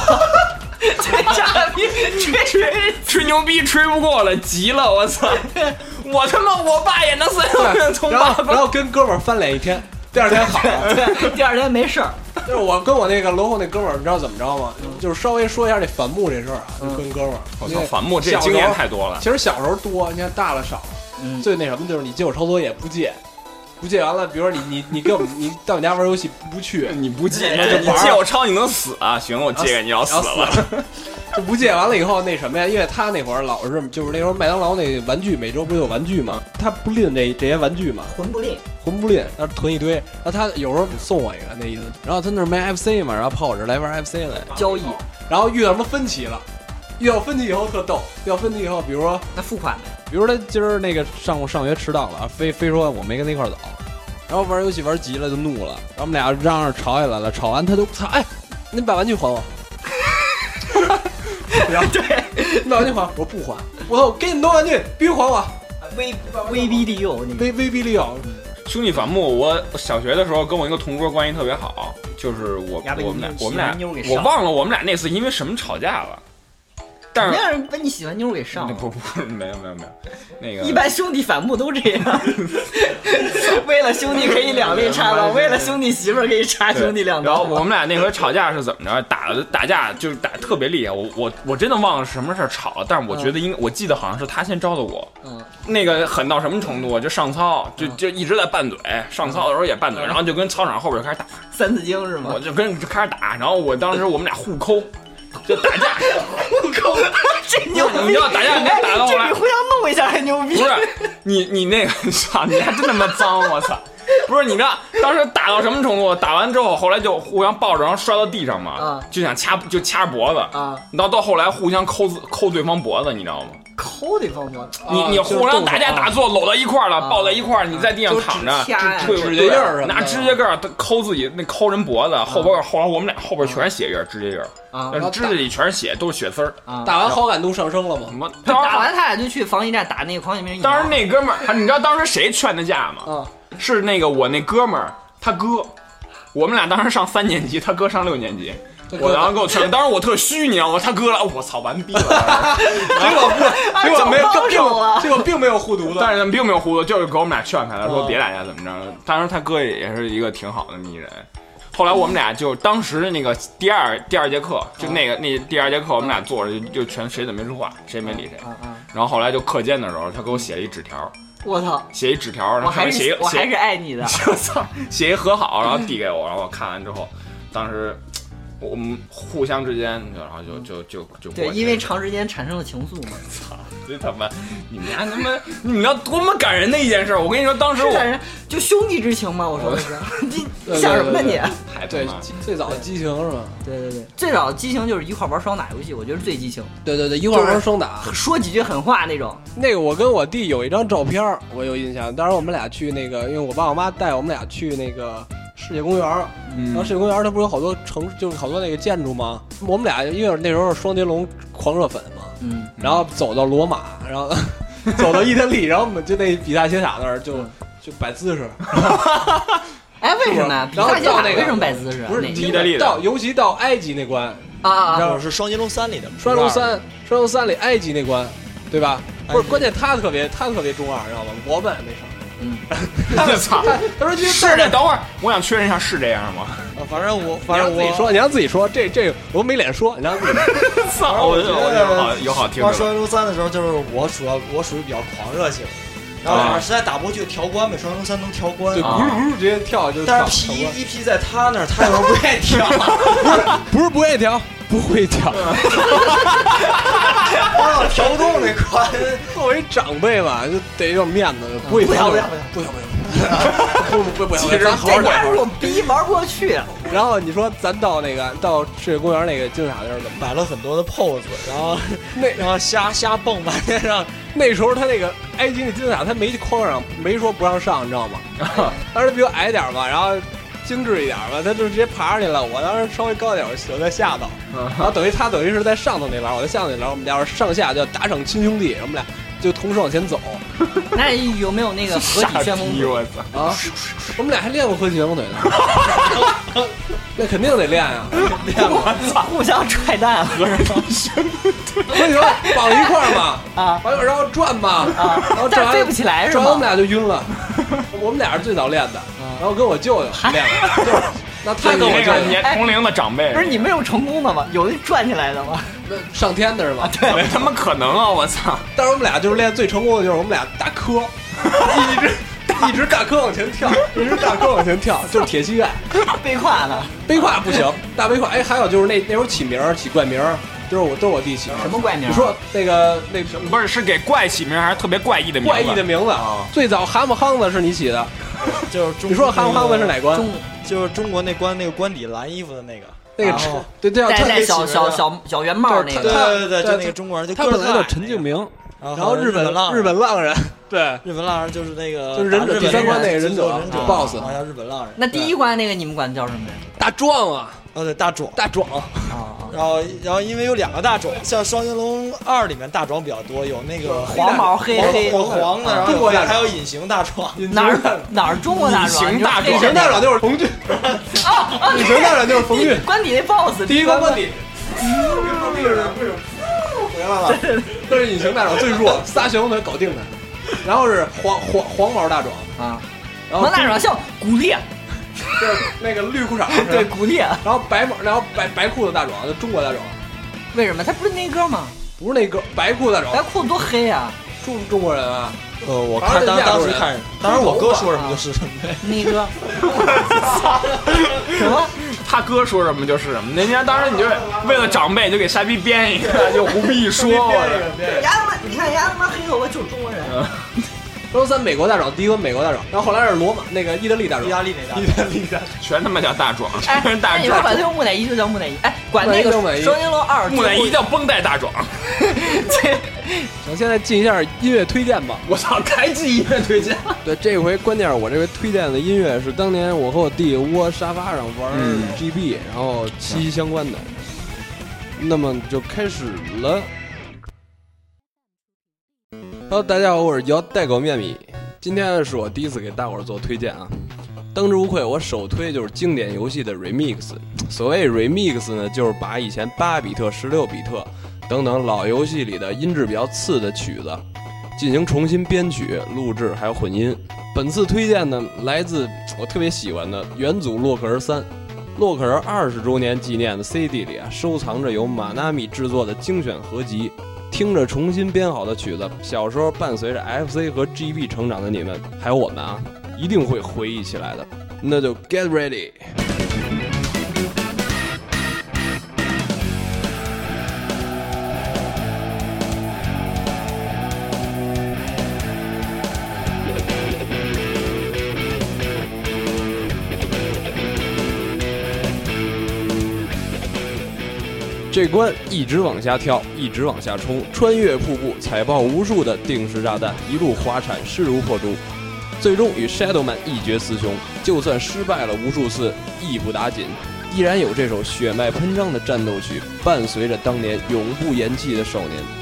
吹牛逼吹不过了，急了，我操！我他妈我爸也能3条命通8关， 然后跟哥们儿翻脸一天。第二天好了， 对，第二天没事儿。 就是我跟我那个楼后那哥们儿，你知道怎么着吗？就是稍微说一下这反目这事儿啊，就跟哥们儿。 我操，反目这经验太多了。 其实小时候多，你看大了少了。最那什么就是你借我抄作业不借，不借完了，比如说你给我们你到你家玩游戏不去， 你不借，你借我抄你能死啊？行，我借给你要死了。 就不借完了以后那什么呀？因为他那会儿老是就是那时候麦当劳那玩具每周不是有玩具吗？他不吝这些玩具嘛， 魂不吝， 他囤一堆。然后他有时候送我一个那意思。然后他那儿卖 FC 嘛，然后跑我这儿来玩 FC 来交易。 然后遇到什么分歧了？遇到分歧以后特逗。遇到分歧以后，比如说那付款呗。 比如他今儿那个上学迟到了，非说我没跟他一块儿走。然后玩游戏玩急了就怒了，然后我们俩嚷嚷吵起来了。吵完他就操，哎，您把玩具还我。然后对，你把玩具还我不还，我说我给你们多玩具必须还我。 威逼利诱， 威逼利诱。 兄弟反目，我小学的时候跟我一个同桌关系特别好，就是我们俩，我忘了我们俩那次因为什么吵架了。但是把你喜欢妞给上了， 不，没有，那个一般兄弟反目都这样，为了兄弟可以两肋插刀，为了兄弟媳妇儿可以插兄弟两刀。 然后我们俩那回吵架是怎么着？打架就是打特别厉害，我真的忘了什么事儿吵了，但是我觉得我记得好像是他先招的我，那个狠到什么程度？就上操，就一直在拌嘴，上操的时候也拌嘴，然后就跟操场后边就开始打三字经是吗？ 我就开始打，然后当时我们俩互抠。就打架， 互抠，这牛逼！ 你知道打架，你打到后来， 这比互相弄一下还牛逼。 不是你那个，操，你还真他妈脏！我操！不是你知道当时打到什么程度？打完之后，后来就互相抱着，然后摔到地上嘛，就想掐脖子啊。到后来互相抠对方脖子，你知道吗？ 抠对方脖子， 你互相打架打坐搂到一块了，抱在一块，你在地上躺着， 指甲印儿， 拿指甲盖抠自己，那抠人脖子后边，后来我们俩后边全是血印，指甲印啊，指甲里全是血，都是血丝儿。 打完好感度上升了吗？ 打完他俩就去防疫站打那个狂犬病。 当时那哥们儿，你知道当时谁劝的架吗？是那个我那哥们儿他哥，我们俩当时上3年级，他哥上6年级。我然后给我劝，当时我特虚，你知道吗？他哥了，我操，完逼了！结果没有， 结果并没有护犊子， 但是并没有护犊子，就是给我们俩劝开了，说别打架怎么着。当时他哥也是一个挺好的迷人。后来我们俩就当时那个第二节课，就那第2节课，我们俩坐着就全谁也没说话，谁没理谁。然后后来就课间的时候，他给我写了一纸条。 我操！ 写一纸条，然后我还是爱你的。 我操！写一和好，然后递给我，然后我看完之后，当时。我们互相之间，然后就对，因为长时间产生了情愫嘛。 操，这他妈，你们家他妈，你们要多么感人的一件事！我跟你说，当时我感人，就兄弟之情嘛。我说的是，你想什么呢你？ 对，最早的激情是吧？ 对，最早的激情就是一块玩双打游戏，我觉得最激情。 对，一块玩双打， 说几句狠话那种。 那个我跟我弟有一张照片，我有印象。当时我们俩去那个，因为我爸我妈带我们俩去那个。世界公园，然后世界公园它不是有好多就是好多那个建筑吗？我们俩因为那时候双截龙狂热粉嘛，然后走到罗马，然后走到意大利，然后我们就那比萨斜塔那儿就摆姿势。 哎，为什么？ 然后到那个为什么摆姿势？ 不是意大利的，尤其到埃及那关然后是双截龙3里的， 双截龙3里埃及那关，对吧？不是，关键他特别中二，知道吗？我们没上。 我操！他说是这，等会儿我想确认一下是这样吗？ 反正我自己说，你让自己说，这我没脸说，你让自己操！我有好听。 玩双人3的时候，就是我属于比较狂热型。然后实在打不过去调关呗，双人3能调关， 就咕噜直接跳就。 但是 P1在他那儿，他有时候不愿意调， 不是不愿意调，不会调。 他老调不动那关。 作为长辈嘛，就得有面子，不会调。不要。其实这家如果逼玩不过去。 然后你说咱到世界公园那个金字塔那儿， 买了很多的 pose， 然后瞎蹦半天上。 那时候他那个埃及那金字塔，他没框上，没说不让上，你知道吗？当时比我矮点嘛，然后精致一点嘛，他就直接爬上去了。我当时稍微高点，我在下头，然后等于是在上头那栏，我在下头那栏，我们俩上下就打成亲兄弟，我们俩就同时往前走。 那有没有那个合体旋风腿啊？我们俩还练过合体旋风腿呢。那肯定得练呀， 练过，互相踹蛋， 合体旋风腿，绑一块儿嘛，啊，完了然后转嘛，啊，然后但飞不起来是吗？ 转我们俩就晕了。我们俩是最早练的，然后跟我舅舅练的，就是那他跟我舅舅同龄的长辈， 不是你们有成功的吗？有转起来的吗？ 那上天的是吧？ 对，他妈可能啊！我操！ 但是我们俩就是练最成功的，就是我们俩大磕，一直大磕往前跳，就是铁膝盖。 背胯呢？ 背胯不行，大背胯。哎，还有就是那时候起怪名，都是我弟起。 什么怪名？ 你说那不是给怪起名，还是特别怪异的名字？ 怪异的名字啊！最早蛤蟆夯子是你起的， 就是你说蛤蟆夯子是哪关？ 就是中国那关官底蓝衣服的那个。 那个对， 戴小圆帽那个， 对，就那个中国人， 他本来叫陈敬明，然后日本浪人，对， 日本浪人就是那个就是忍者第3关那个忍者 boss， 好像日本浪人。 那第1关那个你们管叫什么呀？ 大壮啊， 对，大壮啊。 然后因为有2个大壮，像双截龙2里面大壮比较多，有那个黄毛黑黄的，然后还有隐形大壮。 哪儿中国大壮？ 隐形大壮就是冯俊。隐形大壮就是冯俊。 关底那 boss， 第1关关底。回来了，这是隐形大壮最弱，仨旋风腿搞定的。然后是黄毛大壮啊，然后黄大壮像骨裂。 就是那个绿裤衩， 对，骨裂。 然后白裤子大壮，就中国大壮。 为什么？他不是那哥吗？ 不是那哥，白裤子大壮。 白裤子多黑啊！ 中国人啊。 我看当时看，当时我哥说什么就是什么。 那哥。什么？ 他哥说什么就是什么。那天当时你就为了长辈就给傻逼编一个，就胡逼一说。 你看丫他妈黑头发就是中国人。 周3美国大壮，第1关美国大壮，然后后来是罗马那个意大利大壮， 意大利全他妈叫大壮， 全是大壮。你说管他叫木乃伊就叫木乃伊，哎，管那个双截龙2 木乃伊叫绷带大壮。 行，现在进一下音乐推荐吧。 我操，开机音乐推荐。 对，这回关键是我这回推荐的音乐是当年我和我弟窝沙发上玩 GB，然后息息相关的。那么就开始了。Hello， 大家好，我是摇带狗面米。今天是我第一次给大伙儿做推荐啊，当之无愧，我首推就是经典游戏的 remix。所谓 remix 呢，就是把以前8比特、16比特等等老游戏里的音质比较次的曲子进行重新编曲、录制还有混音。本次推荐呢，来自我特别喜欢的元祖洛克人3。洛克人20周年纪念的 CD 里啊，收藏着由马纳米制作的精选合集。听着重新编好的曲子，小时候伴随着 FC 和 GB 成长的你们，还有我们啊，一定会回忆起来的。那就 get ready。这关一直往下跳，一直往下冲，穿越瀑布，踩爆无数的定时炸弹，一路滑铲，势如破竹，最终与 Shadowman 一决雌雄。就算失败了无数次，亦不打紧，依然有这首血脉喷张的战斗曲，伴随着当年永不言弃的少年。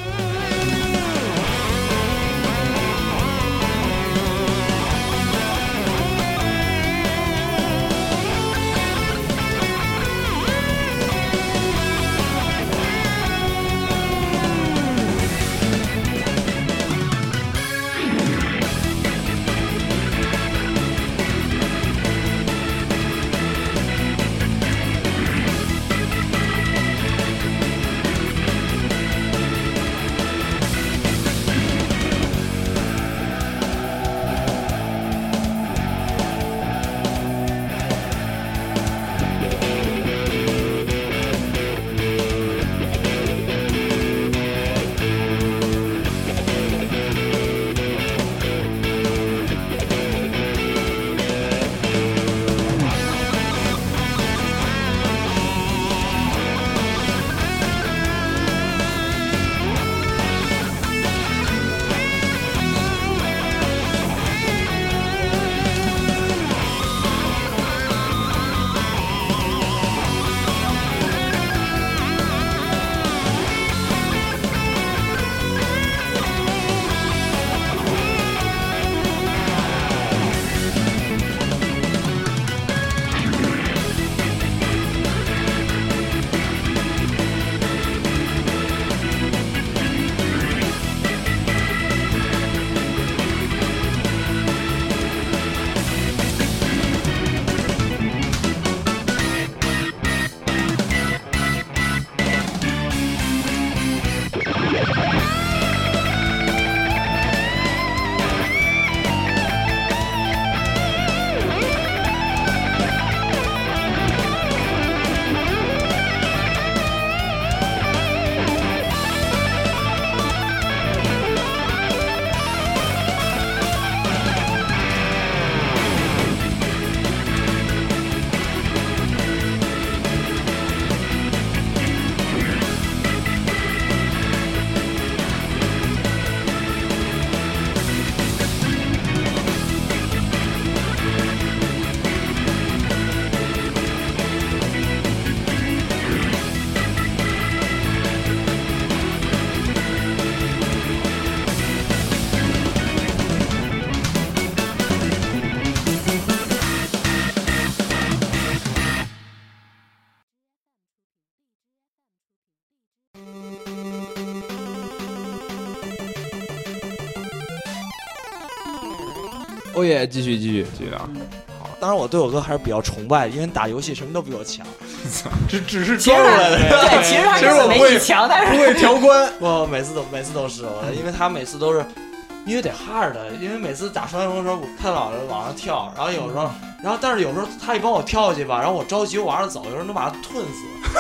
哦耶，继续的。 当然我对我哥还是比较崇拜，因为打游戏什么都比我强， 只是装出来的。 对，其实他是没你强，但是不会调关。 我每次都是我，因为他每次都是。因为得 hard 的，因为每次打双人龙的时候，他老是往上跳，然后有时候，但是有时候他一帮我跳下去吧，然后我着急，我往上走，有时候能把他吞死。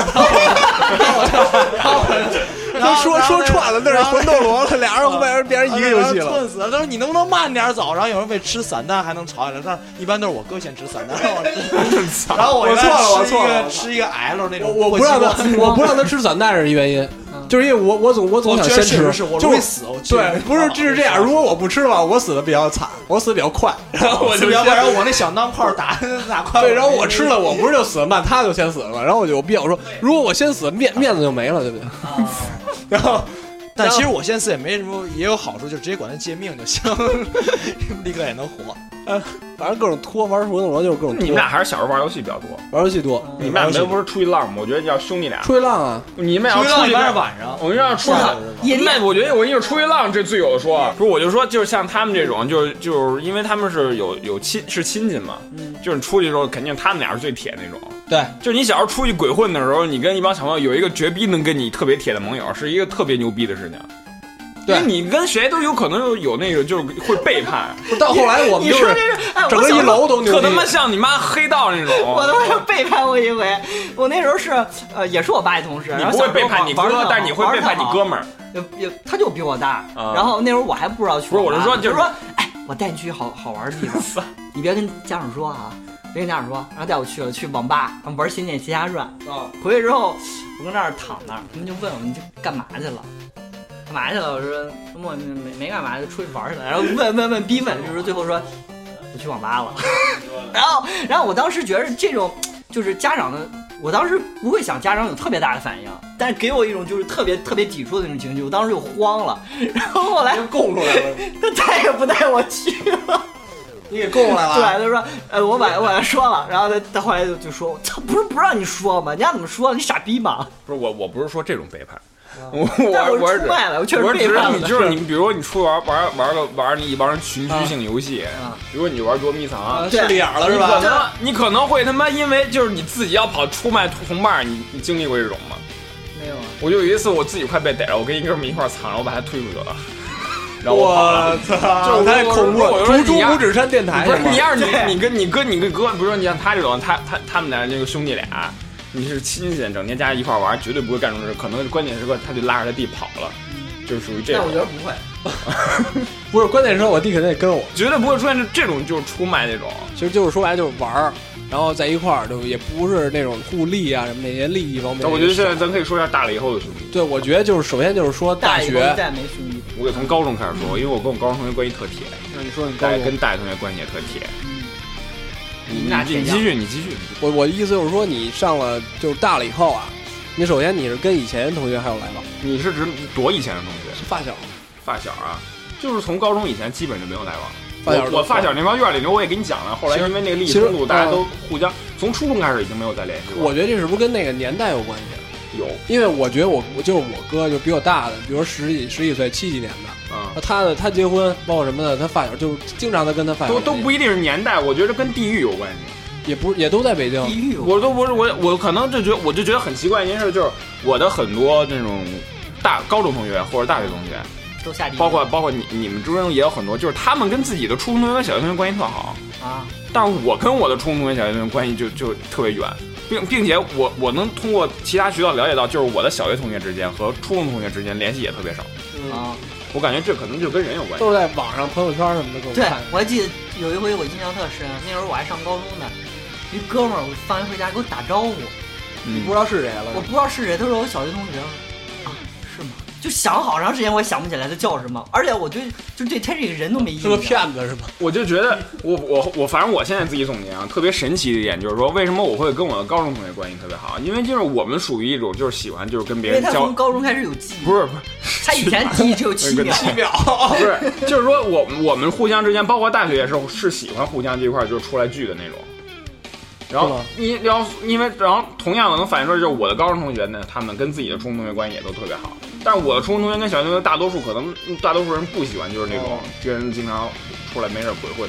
然后说串了，那是魂斗罗了，俩人后面变成一个游戏了。 吞死了，他说你能不能慢点走？然后有人为吃散弹还能吵起来，但是一般都是我哥先吃散弹，然后我错了，吃一个 L 那种。我不让他吃散弹是一原因。就是因为我总想先吃， 我容易死。 对，不是，就是这样。如果我不吃的话，我死的比较惨，我死的比较快。然后我就然后我那小钢炮打快。 对，然后我吃了，我不是就死的慢，他就先死了。然后我必要说，如果我先死，面子就没了，对不对？然后， 但其实我先死也没什么，也有好处，就直接管他借命就行，立刻也能活。 反正各种拖玩魂斗罗就是各种拖。 你们俩还是小时候玩游戏比较多， 玩游戏多。 你们俩不是出去浪吗？我觉得要兄弟俩出去浪啊！ 你们俩出去浪晚上， 我们要出去浪。那我觉得我跟你说出去浪这最有的说，不是我就说就是像他们这种，就是因为他们是有亲戚嘛，就是出去的时候肯定他们俩是最铁那种。 对， 就是你小时候出去鬼混的时候，你跟一帮小朋友有一个绝逼能跟你特别铁的盟友，是一个特别牛逼的事情。对，你跟谁都有可能有那个，就是会背叛。 到后来我们就是整个一楼都牛逼， 特他妈像你妈黑道那种。 我他妈背叛过一回，我那时候是也是我爸一同事。 你不会背叛你哥，但是你会背叛你哥们儿。 他就比我大，然后那时候我还不知道去。 不是，我是说，就是说，哎，我带你去好玩的地方，你别跟家长说啊。别跟家长说，然后带我去网吧玩《仙剑奇侠传》。回去之后，我跟那儿躺那儿，他们就问我你这干嘛去了？干嘛去了？我说我没干嘛，就出去玩去了。然后问逼问，就是最后说我去网吧了。然后我当时觉得这种就是家长的，我当时不会想家长有特别大的反应，但是给我一种就是特别抵触的那种情绪，我当时就慌了。然后后来供出来了， 他再也不带我去了。 你给供来了？ 对，他说，我把他说了，然后他后来就说，他不是不让你说吗？你让怎么说？你傻逼吗？ 不是我不是说这种背叛， 我出卖了，我确实背叛了。 你就是你，比如说你出去玩你一帮人群居性游戏，比如你玩捉迷藏， 吃脸了是吧？ 你可能会他妈因为就是你自己要跑出卖同伴，你经历过这种吗？ 没有啊。 我就有一次我自己快被逮了，我跟一哥们一块藏着，我把他推出去了。我操！太恐怖了！竹五指山电台， 不是你要是你跟哥，比如说你像他这种，他们俩这个兄弟俩，你是亲戚，整天加一块玩，绝对不会干这种事。可能关键时刻他就拉着他弟跑了，就是属于这种。 但我觉得不会， 不是关键时候我弟肯定得跟我， 绝对不会出现这种就是出卖那种。 其实就是说白了就是玩。然后在一块儿，就也不是那种互利啊什么那些利益方面。 我觉得现在咱可以说一下大了以后的兄弟。 对，我觉得就是首先就是说大学。 再没兄弟。 我得从高中开始说，因为我跟我高中同学关系特铁。 那你说你高中跟大学同学关系也特铁。你继续。 我的意思就是说，你上了就是大了以后啊，你首先你是跟以前同学还有来往。 你是指多以前的同学？ 是发小啊，就是从高中以前基本就没有来往。 我发小那帮院里我也跟你讲了，后来因为那个利益冲突，大家都互相从初中开始已经没有再联系过。 我觉得这是不是跟那个年代有关系？ 有， 因为我觉得我就是我哥就比我大的，比如十几岁，70几年的，他结婚包括什么的，他发小就是经常的跟他发小都不一定是年代，我觉得跟地域有关系。 也都在北京。 地域我都不是我可能我就觉得很奇怪一件事，就是我的很多这种高中同学或者大学同学。包括你们之中也有很多，就是他们跟自己的初中同学跟小学同学关系特好啊， 但是我跟我的初中同学、小学同学关系就特别远，并且我能通过其他渠道了解到，就是我的小学同学之间和初中同学之间联系也特别少啊。 我感觉这可能就跟人有关系， 都是在网上朋友圈什么的给我看。 对，我还记得有一回我印象特深，那时候我还上高中呢，一哥们儿我放学回家给我打招呼， 你不知道是谁了？ 我不知道是谁，他说我小学同学啊，是吗？就想好长时间，我也想不起来他叫什么，而且我就对他这个人都没印象。 是个骗子是吧？ 我就觉得我反正我现在自己总结啊，特别神奇的一点就是说，为什么我会跟我的高中同学关系特别好？因为就是我们属于一种就是喜欢就是跟别人交。 因为他从高中开始有记忆。 不是， 他以前记忆只有7秒。 不是，就是说我们互相之间，包括大学也是喜欢互相这一块就是出来聚的那种。然后因为同样的能反映出来，就是我的高中同学呢，他们跟自己的初中同学关系也都特别好。但是我的初中同学跟小学同学大多数人不喜欢就是那种跟人经常出来没事鬼混那种。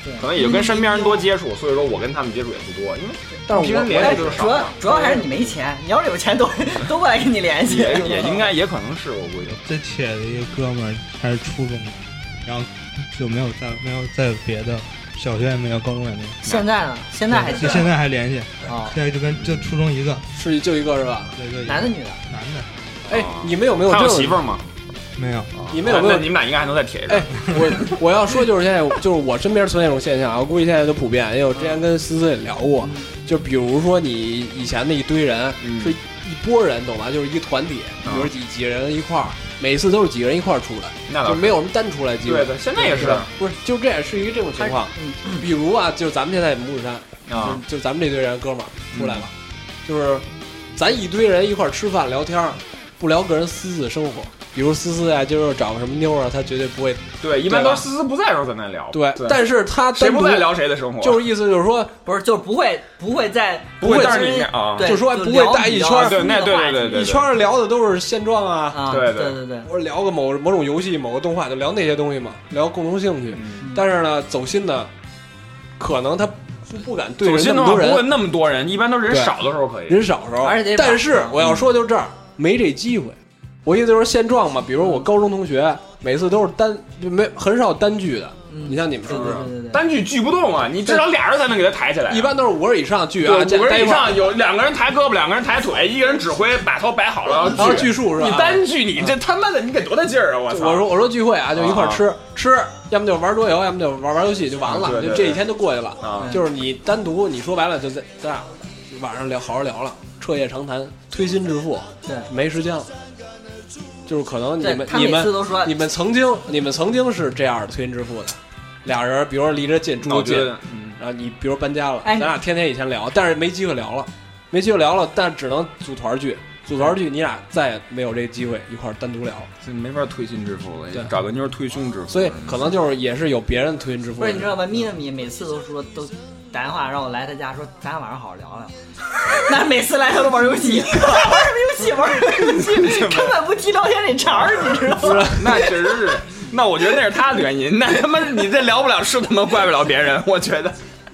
可能也就跟身边人多接触，所以说我跟他们接触也不多，因为但是平时联系就是少。 主要还是你没钱，你要是有钱都过来跟你联系。 也应该也可能是我估计。 最铁的一个哥们儿还是初中的，然后就没有再别的。小学也没有，高中也没有。 现在呢？现在还现在还联系啊？现在就初中一个， 是就一个是吧？ 对， 男的女的？ 男的。 哎，你们有没有？ 他有媳妇儿吗？ 没有。 你们有没有？ 你们俩应该还能再铁一个。 哎，我要说就是现在就是我身边存在这种现象，我估计现在都普遍，因为我之前跟思思也聊过，就比如说你以前那一堆人是一拨人，懂吧？就是一个团体，比如几个人一块儿。每次都是几个人一块儿出来，就没有人单出来。 对的，现在也是， 不是就这也是一个这种情况。比如啊，就是咱们现在木子山啊，就咱们这堆人哥们儿出来了，就是咱一堆人一块儿吃饭聊天，不聊个人私自生活。比如思思啊，就是找个什么妞啊，他绝对不会。 对，一般都是思思不在的时候在那聊。 对，但是他谁不在聊谁的生活？ 就是意思就是说， 不是，就是不会在不会在里面啊， 就说不会带一圈， 对， 一圈聊的都是现状啊， 对， 或者聊个某种游戏、某个动画，就聊那些东西嘛，聊共同兴趣。但是呢，走心的，可能他不敢对人那么多人， 不会那么多人，一般都是人少的时候可以， 人少的时候。但是我要说就这儿没这机会。我意思就是现状嘛，比如我高中同学每次都是很少单聚的，你像你们是不是？ 单聚聚不动啊，你至少俩人才能给他抬起来。 一般都是5人以上聚啊 ，5个人以上有2个人抬胳膊，2个人抬腿，一个人指挥把头摆好了， 然后聚数是吧？ 你单聚你这他妈的你给多大劲儿啊！我操！ 我说聚会啊，就一块吃，要么就玩桌游，要么就玩游戏就完了，就这一天就过去了。就是你单独，你说白了就咱俩晚上好好聊了，彻夜长谈，推心置腹， 对， 没时间了。就是可能你们曾经是这样的推心置腹的，俩人比如说离着近住近，然后你比如搬家了，咱俩天天以前聊，但是没机会聊了，但只能组团聚，你俩再也没有这个机会一块儿单独聊， 没法推心置腹了，找个妞推胸置腹， 所以可能就是也是有别人推心置腹。 不是你知道吗？咪每次都说都打电话让我来他家说咱晚上好好聊聊，那每次来他都玩游戏，玩游戏，根本不提聊天这茬儿，你知道吗？ 那确实是，那我觉得那是他的原因，那他妈你这聊不了是他妈怪不了别人，我觉得。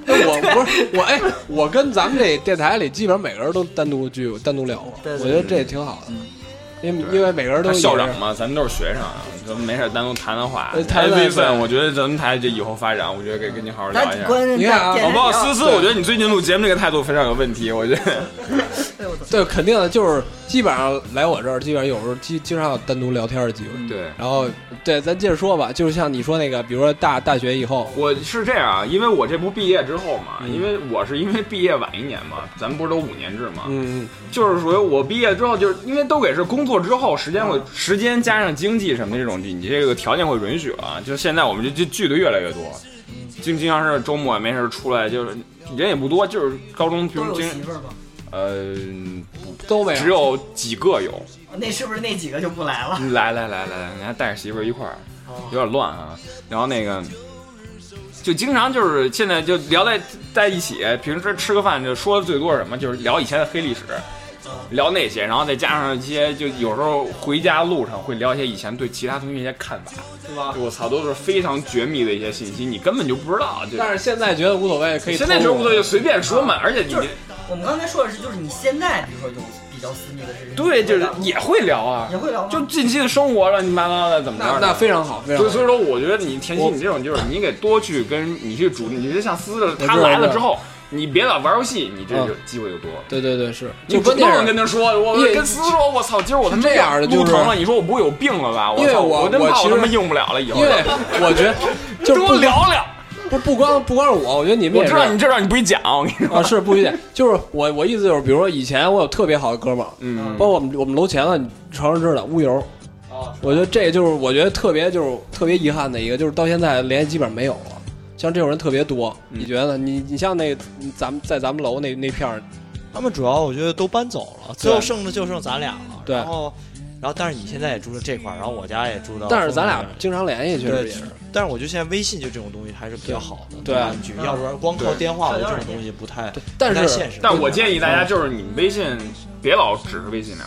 我跟咱们这电台里基本上每个人都单独聊过，我觉得这也挺好的。因为每个人都校长嘛，咱们都是学生啊，咱们没事单独谈谈话。我觉得咱们台这以后发展，我觉得跟你好好聊一下。 你看啊， 好不好？思思，我觉得你最近录节目这个态度非常有问题，我觉得。 对，肯定的，就是基本上来我这儿，基本上有时候经常有单独聊天的机会。 对， 然后对，咱接着说吧，就是像你说那个，比如说大学以后， 我是这样啊，因为我这不毕业之后嘛，因为我是因为毕业晚1年嘛，咱们不是都5年制嘛，就是属于我毕业之后，就是因为都给是工作之后，时间加上经济什么的这种，你这个条件会允许了，就现在我们就聚的越来越多，经常是周末没事出来，就是人也不多，就是高中都有媳妇儿吗？ 都没有， 只有几个有。 那是不是那几个就不来了？ 来，你还带着媳妇儿一块儿，有点乱啊。然后那个，就经常就是现在就聊在一起，平时吃个饭就说的最多是什么？就是聊以前的黑历史，聊那些，然后再加上一些，就有时候回家路上会聊一些以前对其他同学一些看法， 是吧？ 我操，都是非常绝密的一些信息，你根本就不知道。 但是现在觉得无所谓，可以。 现在觉得无所谓就随便说嘛，而且你。 我们刚才说的是，就是你现在比如说有比较私密的事情， 对，就是也会聊啊， 也会聊， 就近期的生活乱七八糟的怎么着？ 那非常好，非常好。 所以说，我觉得你田曦，你这种就是你得多去跟你去你就像思思他来了之后，你别老玩游戏，你这个机会就多。 对是， 你主动跟他说，我跟思思说，我操，今儿我他妈这样的路疼了，你说我不会有病了吧？ 因为我真怕我他妈用不了了以后。 因为我觉得就跟我聊聊。 不光是我觉得你们也我知道你这让你不许讲，我跟你说是不许讲。就是我意思就是，比如说以前我有特别好的哥们儿，包括我们楼前了，你常知道乌油，我觉得这就是我觉得特别遗憾的一个，就是到现在联系基本上没有了。像这种人特别多，你觉得你像那咱们楼那片儿， 他们主要我觉得都搬走了，最后剩的就剩咱俩了。 对， 然后但是你现在也住在这块儿，然后我家也住到， 但是咱俩经常联系，确实也是。 但是我觉得现在微信就这种东西还是比较好的， 对， 要不然光靠电话的这种东西不太但是现实。 但我建议大家就是你微信别老只是微信聊，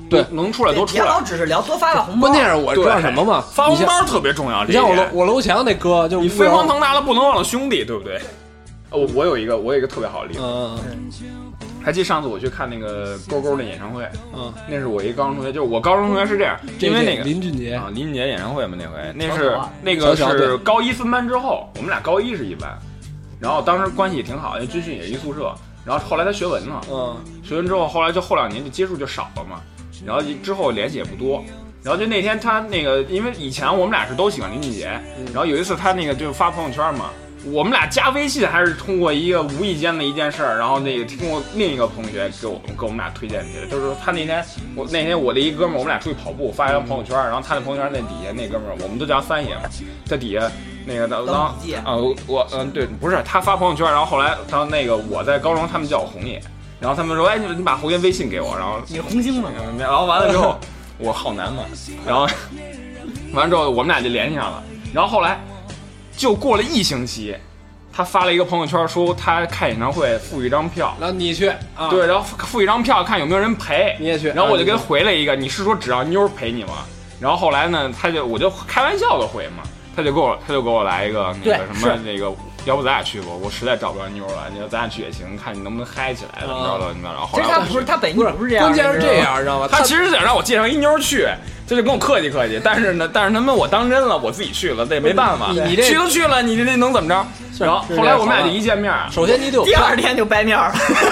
对， 能出来多出来。 别老只是聊多发个红包。 关键是我知道什么嘛， 发红包特别重要。 你像我楼墙那哥，就你飞黄腾达了，不能忘了兄弟，对不对？我有一个特别好的例子。还记得上次我去看那个勾勾的演唱会，那是我一高中同学，就是我高中同学是这样，因为那个林俊杰啊，林俊杰演唱会嘛，那回那个是高一分班之后，我们俩高一是一班，然后当时关系也挺好，因为军训也一宿舍，然后后来他学文了，学文之后后来就后2年就接触就少了嘛，然后之后联系也不多，然后就那天他那个，因为以前我们俩是都喜欢林俊杰，然后有一次他那个就发朋友圈嘛。我们俩加微信还是通过一个无意间的一件事儿，然后那个通过另一个同学给我们俩推荐去的，就是他那天我的一哥们儿，我们俩出去跑步，发一条朋友圈，然后他的朋友圈那底下那哥们儿，我们都叫三爷嘛，在底下那个对，不是他发朋友圈，然后后来他那个我在高中，他们叫我红爷，然后他们说，哎，你把红爷微信给我，然后你红星嘛， 然后完了之后我好难嘛，然后完了之后我们俩就联系上了，然后后来。就过了1星期，他发了一个朋友圈说他看演唱会付一张票， 然后你去啊？对，然后付一张票看有没有人陪， 你也去。 然后我就给他回了一个，你是说只要妞陪你吗？然后后来呢，我就开玩笑的回嘛，他就给我来一个那个什么那个，要不咱俩去吧？我实在找不着妞了，你说咱俩去也行，看你能不能嗨起来，怎么着的？然后后来他不是他本意不是这样， 关键是这样，知道吗？ 他其实想让我介绍一妞去。这就跟我客气客气，但是他们我当真了，我自己去了，那也没办法。 你这去都去了，你这能怎么着？然后后来我们俩就一见面， 首先你得有第2天就掰面了。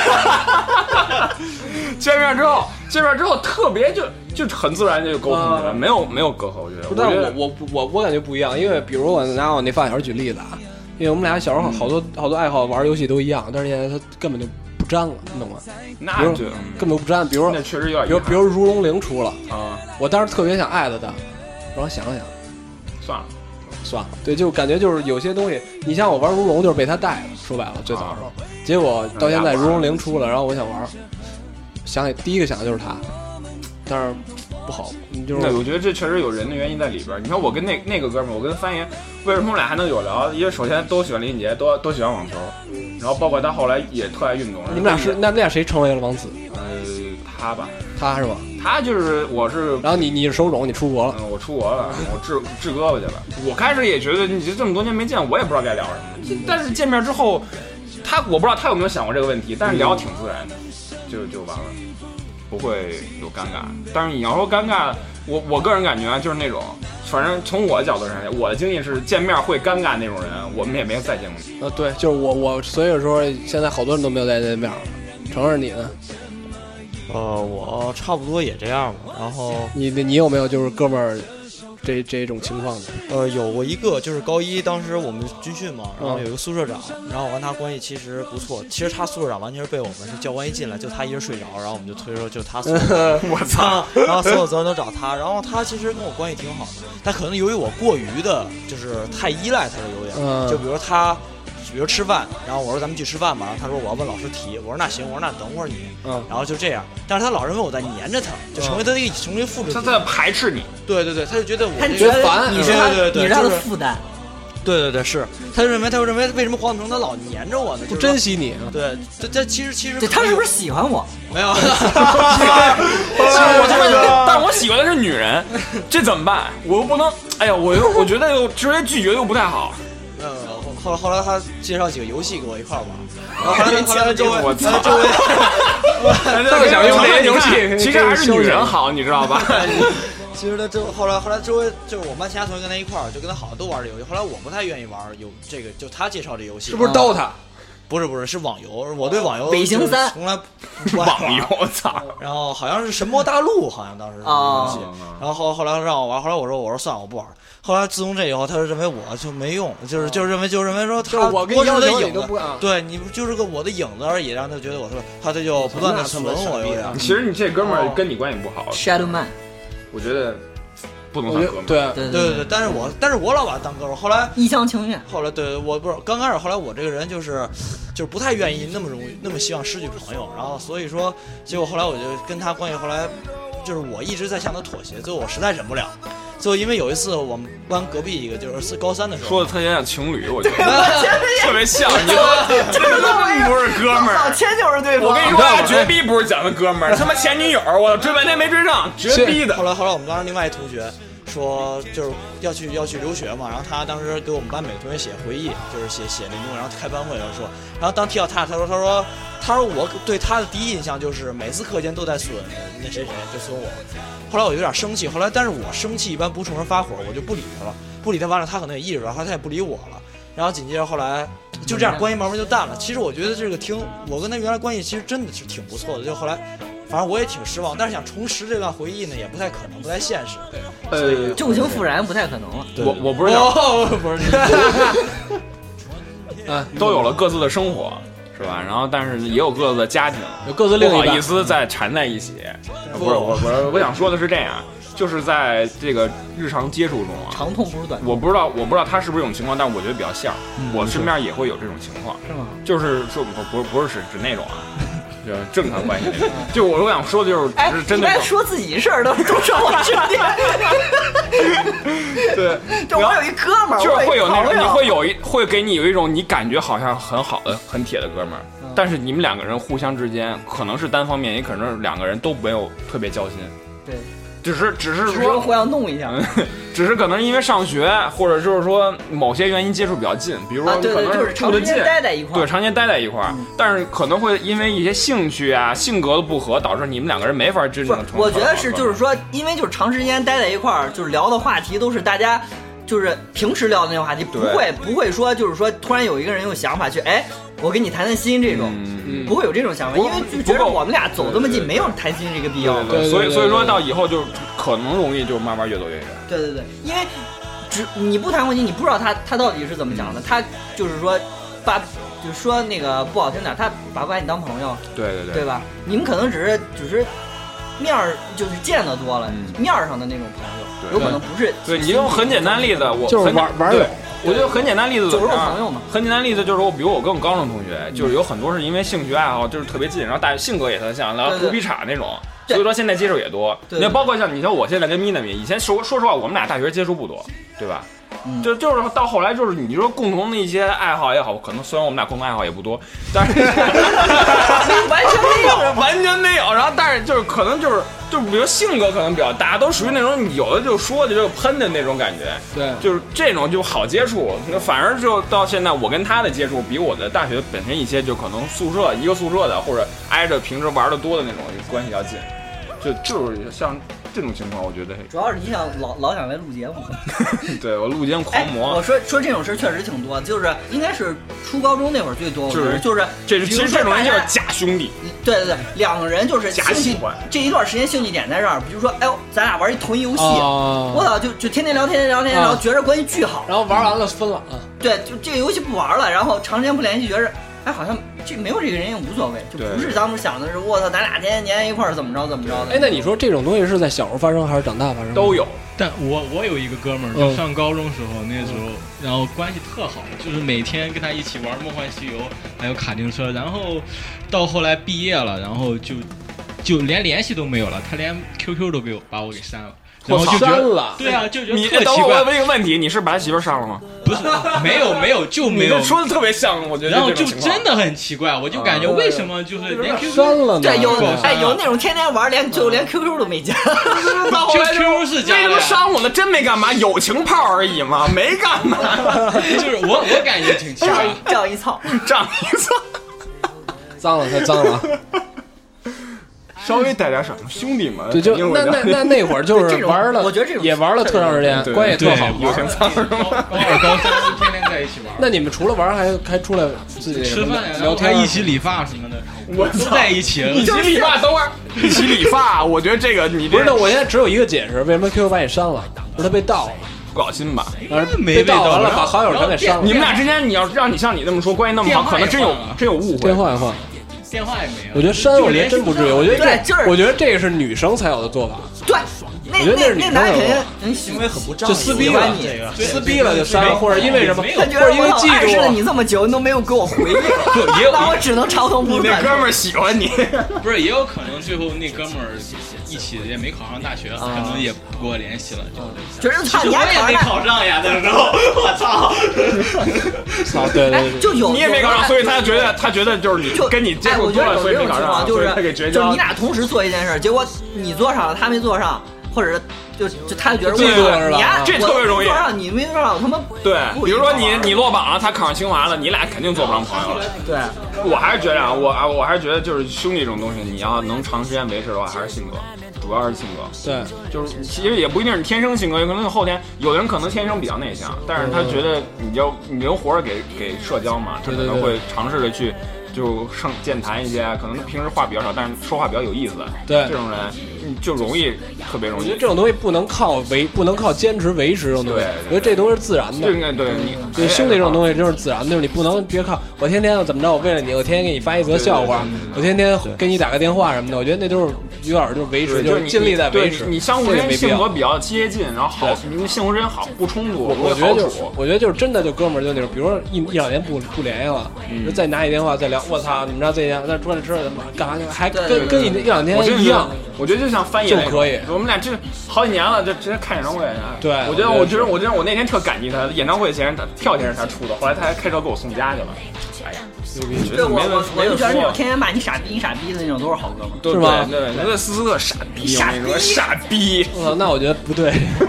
见面之后特别就很自然就沟通起来，没有隔阂，我觉得。 但是我感觉不一样，因为比如我拿我那发小举例子啊，因为我们俩小时候好多爱好玩游戏都一样，但是现在他根本就不沾了，你懂吗？ 那就根本不沾。比如那确实有点， 比如如龙0出了啊， 我当时特别想艾特他，然后想了想，算了，对，就感觉就是有些东西，你像我玩如龙就是被他带的，说白了最早的时候，结果到现在如龙0出了，然后我想玩，想起第一个想的就是他，但是不好，就是对，我觉得这确实有人的原因在里边。你看我跟那个哥们儿，我跟三爷，为什么我们俩还能有聊？因为首先都喜欢林俊杰，都喜欢网球，然后包括他后来也特爱运动。 你们俩是那们俩谁成为了王子？ 他吧， 他是吧？ 他就是我是， 然后你是手冢，你出国了， 我出国了，我治胳膊去了。我开始也觉得你这么多年没见，我也不知道该聊什么。但是见面之后，我不知道他有没有想过这个问题，但是聊挺自然的，就完了。不会有尴尬，但是你要说尴尬，我个人感觉就是那种，反正从我的角度上，我的经历是见面会尴尬那种人，我们也没有再见过。 对，就是我，所以说现在好多人都没有再见面了。承认你呢？ 我差不多也这样吧。然后你有没有就是哥们儿这种情况的？ 有过一个，就是高一当时我们军训嘛，然后有一个宿舍长，然后我跟他关系其实不错。其实他宿舍长完全是被我们是教官一进来就他一人睡着，然后我们就推说就他宿舍长，我操！然后所有责任都找他，然后他其实跟我关系挺好的，但可能由于我过于的就是太依赖他的有点，就比如他。比如吃饭，然后我说咱们去吃饭吧，然后他说我要问老师题，我说那行，我说那等会儿你，然后就这样，但是他老认为我在黏着他，就成为他的一成为复制， 他在排斥你， 对，他就觉得我觉得烦， 你是他的负担， 对是，他就认为为什么黄子成他老黏着我呢？ 不珍惜你， 对，这其实他是不是喜欢我？ 没有， 但我喜欢的是女人，这怎么办？我又不能，哎呀，我觉得又直接拒绝又不太好。 后来他介绍几个游戏给我一块玩，然后后来周围， 特想用这些游戏，其实还是女人好，你知道吧？ 其实他后来周围就是我们班其他同学跟他一块儿，就跟他好像都玩这游戏。后来我不太愿意玩，有这个就他介绍这游戏， 是不是 DOTA？ 不是，是网游。我对网游北行3 从来不网游，操！ 然后好像是神魔大陆，好像当时是游戏。然后后来让我玩，后来我说算了，我不玩。后来自从这以后，他就认为我就没用，就是认为说他我是我的影子， 不对你就是个我的影子而已，让他觉得我说他就不断的损我有点。 其实你这哥们儿跟你关系不好 ，Shadow Man， 我觉得不能算哥们儿。 对，但是我老把他当哥们儿，后来一厢情愿。 后来对我不是刚开始，后来我这个人就是不太愿意那么希望失去朋友，然后所以说结果后来我就跟他关系后来就是我一直在向他妥协，最后我实在忍不了。 最后因为有一次我们班隔壁一个就是高3的时候， 说的特别像情侣，我觉得特别像，你不是哥们儿， 老千就是对方。 我跟你说，绝逼不是讲的哥们儿，他妈前女友，我追半天没追上，绝逼的。 后来我们当时另外一同学说就是要去留学嘛，然后他当时给我们班每个同学写回忆，就是写那种，然后开班会然后说，然后当提到他说我对他的第一印象就是每次课间都在损那谁就损我。后来我有点生气，但是我生气一般不冲人发火，我就不理他了，不理他完了他可能也意识到，他也不理我了。然后紧接着后来就这样关系慢慢就淡了。其实我觉得这个我跟他原来关系其实真的是挺不错的，就后来反正我也挺失望，但是想重拾这段回忆呢也不太可能，不太现实。 旧情复燃不太可能了。 我不是不是都有了各自的生活。是吧？然后，但是也有各自的家庭， 有各自另一半， 不好意思再缠在一起。不是我想说的是这样，就是在这个日常接触中啊， 长痛不如短痛。 我不知道他是不是这种情况，但是我觉得比较像，我身边也会有这种情况。 是吗？ 就是说不是指那种啊。就是正常关系那种，就我想说的就是，只是真的。 说自己事儿都说我身边。 对， 就我有一哥们儿， 就是会有那种，你会给你有一种你感觉好像很好的、很铁的哥们儿，但是你们两个人互相之间可能是单方面，也可能是两个人都没有特别交心。 对。 只是说互相弄一下， 只是可能因为上学，或者就是说某些原因接触比较近，比如说可能是住得近， 待在一块儿， 对，常年待在一块儿，但是可能会因为一些兴趣啊、性格的不合，导致你们两个人没法真正成。 我觉得是，就是说，因为就是长时间待在一块儿，就是聊的话题都是大家就是平时聊的那种话题，不会说就是说突然有一个人有想法去我跟你谈谈心这种，不会有这种想法，因为就觉得我们俩走这么近，没有谈心这个必要。 对，所以说到以后就可能容易就慢慢越走越远。 对，因为你不谈过心，你不知道他到底是怎么想的，他就是说就是说那个不好听点，他把你当朋友，对吧？你们可能只是面儿就是见得多了，面儿上的那种朋友，有可能不是。 对，你用很简单例子，我就是玩友。 我觉得很简单例子就是朋友嘛。 很简单例子就是比如我跟我高中同学，就是有很多是因为兴趣爱好就是特别近，然后大家性格也特像，然后胡皮叉那种，所以说现在接触也多。你看，包括像我现在跟咪咪，以前说实话，我们俩大学接触不多，对吧？就是到后来就是你说共同的一些爱好也好，可能虽然我们俩共同爱好也不多，但是完全没有。然后但是就是可能就是比如性格可能比较大，都属于那种有的就说的就喷的那种感觉。 对， 就是这种就好接触。那反而就到现在我跟他的接触，比我的大学本身一些就可能一个宿舍的或者挨着平时玩的多的那种关系要近。就是像这种情况，我觉得主要是你想老想来录节目。 对，我录节目狂魔。 我说这种事确实挺多，就是应该是初高中那会儿最多。就是其实这种人就是假兄弟。 对，两个人就是假喜欢。 这一段时间兴趣点在这儿，比如说，咱俩玩一同一游戏，我操，就天天聊，然后觉着关系巨好， 然后玩完了分了。 对，就这个游戏不玩了，然后长时间不联系，觉着。好像这没有这个人也无所谓，就不是咱们想的是我操，咱俩天天黏一块儿怎么着的。 那你说这种东西是在小时候发生还是长大发生？ 都有。 但我有一个哥们儿，就上高中时候那时候，然后关系特好，就是每天跟他一起玩《梦幻西游》还有卡丁车，然后到后来毕业了，然后就连联系都没有了，他连 QQ 都把我给删了。然后就删了， 对啊，就觉得你特奇怪。 我问一个问题，你是把他媳妇删了吗？ 不是，没有，就没有。 你说的特别像，我觉得。 然后就真的很奇怪，我就感觉为什么就是连 QQ 删了呢？ 对，有那种天天玩连 QQ 都没加， 就 QQ 是加的。 为什么删我呢？真没干嘛，友情炮而已嘛，没干嘛。 就是我感觉挺奇怪， 这样一操， 脏了，太脏了。 稍微带点什么兄弟们， 对，就那会儿就是玩了， 我觉得这种也玩了特长时间，关系特好， 友情操是吗？ 高2、高3天天在一起玩。 那你们除了玩还出来自己吃饭呀， 聊天， 一起理发什么的，我都在一起。 一起理发，等会儿一起理发，我觉得这个你不是，我现在只有一个解释，为什么 QQ 把你删了？不是他被盗了。 不搞心吧？ 被盗完了，把好友全给删了。 你们俩之间，你要让你像你那么说，关系那么好，可能真有误会。 电话也换。 电话也没有， 我觉得删我觉得真不至于，我觉得这个是女生才有的做法。 对，那男人行为很不仗义， 就撕逼了，撕逼了就删，或者因为什么， 他觉得我老暗示了你这么久，你都没有给我回应，那我只能长痛不断。 那哥们儿喜欢你， 不是，也有可能最后那哥们儿一起也没考上大学，可能也不跟我联系了， 就其实我也没考上呀，那时候我操， 对，就有你也没考上，所以他觉得就是你跟你接触多了，所以没考上， 就是他给绝交。 就是你俩同时做一件事，结果你做上了，他没做上，或者就他就觉得这特别容易， 你没做上，他们对，比如说你落榜了，他考上清华了，你俩肯定做不上朋友了。 对， 我还是觉得啊，我还是觉得就是兄弟这种东西，你要能长时间维持的话，还是性格，主要是性格。 对， 就是其实也不一定是天生性格，有可能是后天。有的人可能天生比较内向，但是他觉得你就活着给社交嘛，他可能会尝试着去。就健谈一些，可能平时话比较少，但是说话比较有意思的， 对这种人就特别容易。 我觉得这种东西不能靠坚持维持这种东西，我觉得这东西是自然的。对兄弟这种东西就是自然的，就是你不能别靠我天天怎么着，我为了你，我天天给你发一则笑话，我天天给你打个电话什么的，我觉得那都是有点就是维持，就是尽力在维持。 你相互之间性格比较接近，然后好，你们性格之间好不冲突，我觉得就是真的就哥们儿就那种，比如说一两年不联系了，就再拿一电话再聊。我操，你们知道这家那桌子吃的干啥去？还跟你一两天一样。 我觉得就像翻译就可以。 我们俩这好几年了，就直接看演唱会。 对， 我觉得我那天特感激他，演唱会前票钱是他出的，后来他还开车给我送家去了。哎呀，牛逼！ 对，我就觉得那种天天骂你傻逼的那种都是好哥们儿， 是吗？对，那斯特傻逼，傻逼。 那我觉得不对。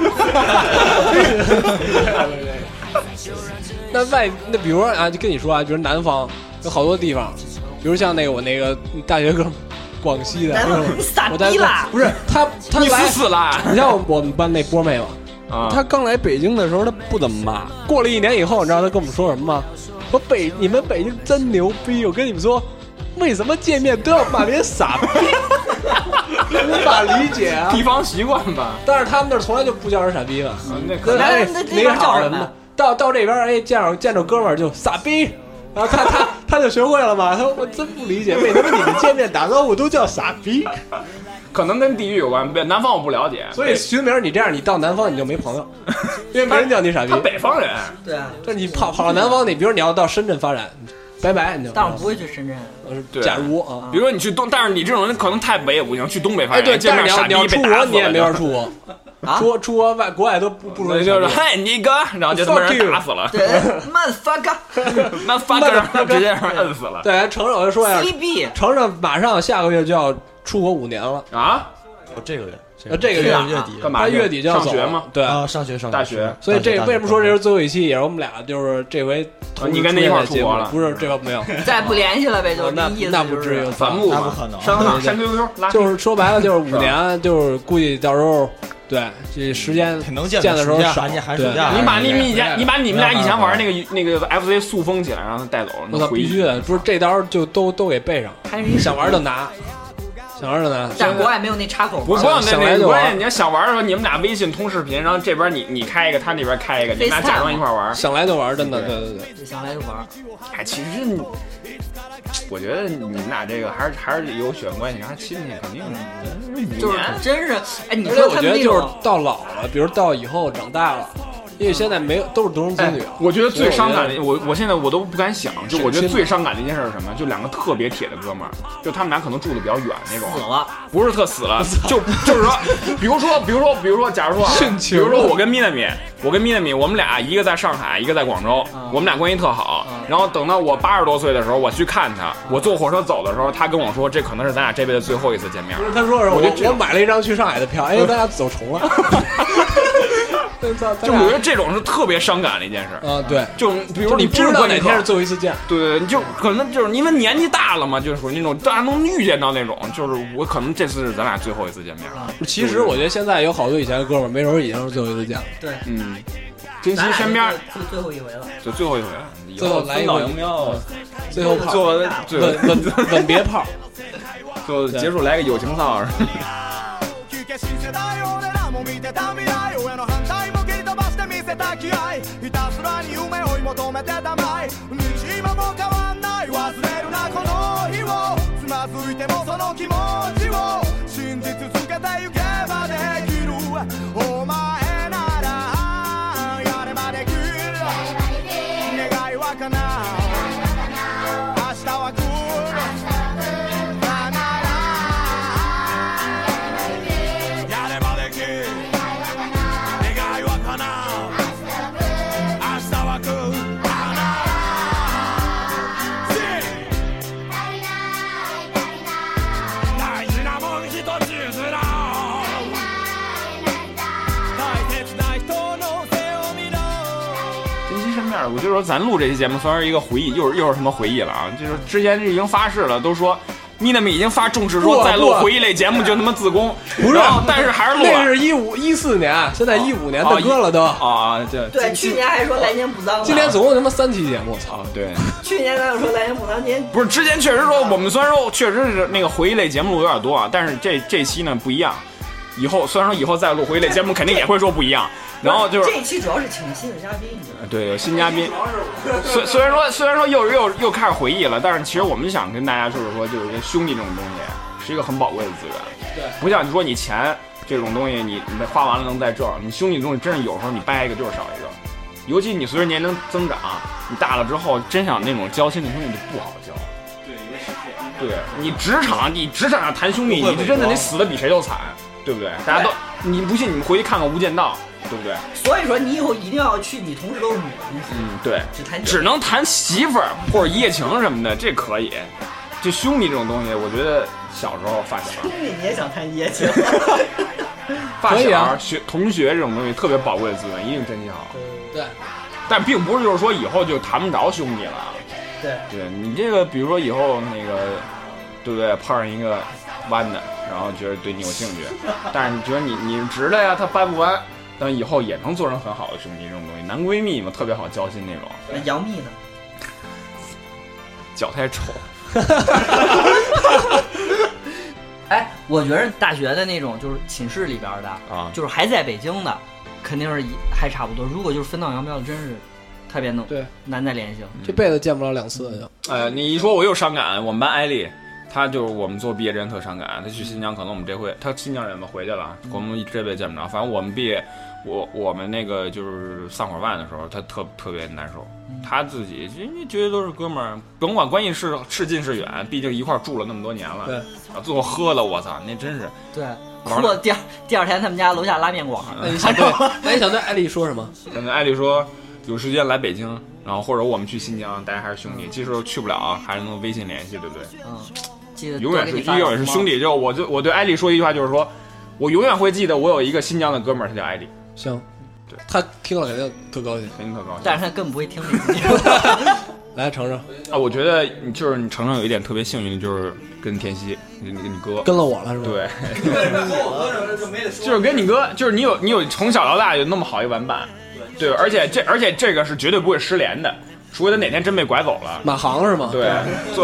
那比如说啊，就跟你说啊，比如南方有好多地方，比如像我那个大学哥，广西的， 你傻逼啦！ 不是他你死了！ 你像我们班那波妹嘛，他刚来北京的时候他不怎么骂，过了1年以后，你知道他跟我们说什么吗？说你们北京真牛逼！我跟你们说，为什么见面都要骂别人傻逼？无法理解啊， 地方习惯吧。 但是他们那从来就不叫人傻逼嘛。 那边叫什么？ 到这边哎，见着哥们儿就傻逼，然后他就学会了嘛。他说我真不理解，为什么你们见面打招呼都叫傻逼？ 可能跟地域有关，南方我不了解。 所以徐明，你这样，你到南方你就没朋友，因为没人叫你傻逼。 他北方人， 对啊。 但你跑到南方，你比如你要到深圳发展，拜拜，你就。 但我不会去深圳。 假如啊， 比如说你去但是你这种人可能太北也不行，去东北发展。 对， 见面傻逼被打死了，你也没法出国。出国国外都不说， 就是嗨你哥，然后就他妈人打死了。 对 ，motherfucker，直接让人摁死了。 对，承认我就说呀，承认马上下个月就要出国5年了啊！ 这个月。 这个月底干嘛？ 月底就要上学吗？ 对啊，上学大学。 所以这为什么说这是最后一期？也是我们俩就是这回你跟他一块出国了？ 不是，这个没有， 再不联系了呗，就那不至于， 反目那不可能。 删 QQ， 就是说白了就是5年，就是估计到时候对这时间能见的时候少， 寒暑假。 你把你们俩以前玩那个 FC 塑封起来，让他带走。 我操，必须的，不是这刀就都给备上，想玩就拿。想玩呢， 但国外没有那插口。 不用那关键你要想玩的时候，你们俩微信通视频，然后这边你开一个，他那边开一个，你们俩假装一块玩。 想来就玩，真的，对， 想来就玩。 哎，其实我觉得你们俩这个还是有血缘关系，还亲戚肯定就是真是哎，你说我觉得就是到老了，比如到以后长大了。因为现在没有都是独生子女， 我觉得最伤感的，我现在我都不敢想，就我觉得最伤感的一件事是什么？就2个特别铁的哥们儿，就他们俩可能住的比较远那种， 死了， 不是特死了，就是说，比如说，假如说，比如说我跟咪娜米，我们俩一个在上海，一个在广州，我们俩关系特好，然后等到我80多岁的时候，我去看他，我坐火车走的时候，他跟我说，这可能是咱俩这辈子最后一次见面。 他说是我买了一张去上海的票，哎，咱俩走重了。 就我觉得这种是特别伤感的一件事啊，对， 就比如你不知道哪天是最后一次见， 对，你就可能就是因为年纪大了嘛，就是属于那种大家能预见到那种，就是我可能这次是咱俩最后一次见面。 其实我觉得现在有好多以前的哥们儿，没准已经是最后一次见了。 对， 珍惜身边最后一回了， 就最后一回了， 最后来一个最后炮，吻别炮， 就结束来个友情炮。 も見てた未来親の反対も蹴り飛ばして見せた気合ひたすらに夢追い求めてたまい今も変わんない忘れるなこの日をつまずいてもその気持ちを信じ続けてゆけばできるお前ならやればできる願いは叶う明日は来る儿，我就说咱录这期节目算是一个回忆，又是什么回忆了啊？就是之前已经发誓了，都说。咪那么已经发重誓说再录回忆类节目就他妈自宫， 不是， 但是还是录了。 那是14年，现在15年的歌了都。 对，去年还说来年补脏。 今年总共他妈3期节目，操！ 对， 去年咱又说来年补脏，今年不是之前确实说我们虽然说确实是那个回忆类节目录有点多啊，但是这期呢不一样。以后虽然说以后再录回忆类节目肯定也会说不一样，然后就是这一期主要是请新的嘉宾。 对，有新嘉宾。虽然说又开始回忆了，但是其实我们想跟大家就是说，就是跟兄弟这种东西是一个很宝贵的资源。 对， 不像你说你钱这种东西你花完了能再挣，你兄弟这东西真是有时候你掰一个就是少一个。尤其你随着年龄增长，你大了之后，真想那种交心的兄弟就不好交。对，你职场上谈兄弟，你真的得死的比谁都惨。对不对？大家都，你不信你们回去看看《无间道》，对不对？ 所以说你以后一定要去，你同事都是女的。 对，只能谈媳妇儿或者一夜情什么的，这可以。就兄弟这种东西，我觉得小时候发小。 兄弟你也想谈一夜情？ 发小、同学这种东西特别宝贵的资源，一定珍惜好。 对。 但并不是就是说以后就谈不着兄弟了。 对你这个，比如说以后那个，对不对？碰上一个弯的。然后觉得对你有兴趣，但是你觉得你直的呀，他掰不弯，但以后也能做成很好的兄弟这种东西，男闺蜜嘛，特别好交心那种。 那杨幂呢？ 脚太丑。 哎，我觉得大学的那种就是寝室里边的啊， 就是还在北京的，肯定是还差不多。如果就是分道扬镳的，真是特别难再联系了。 这辈子见不着2次了就。 你一说我又伤感，我们班艾丽。他就是我们做毕业证特伤感，他去新疆，可能我们这回他新疆人嘛回去了，我们这辈子见不着。反正我们毕业，我们那个就是散伙饭的时候，他特别难受。他自己觉得都是哥们儿，甭管关系是近是远，毕竟一块住了那么多年了。 对， 最后喝了，我操，那真是。 对，喝第二天他们家楼下拉面馆。 那你想对艾丽说什么？ 想对艾丽说，有时间来北京，然后或者我们去新疆，大家还是兄弟。即使去不了，还是能微信联系，对不对？永远是兄弟。就我对艾丽说一句话，就是说，我永远会记得我有一个新疆的哥们儿，他叫艾丽。 行， 对， 他听了肯定特高兴， 但是他更不会听这个。 来，程程啊，我觉得你程程有一点特别幸运的，就是跟田曦，你哥跟了我了是吧？ 对，就是跟你哥，就是你有从小到大有那么好一玩伴，对，而且这个是绝对不会失联的，除非他哪天真被拐走了。 马航是吗？ 对，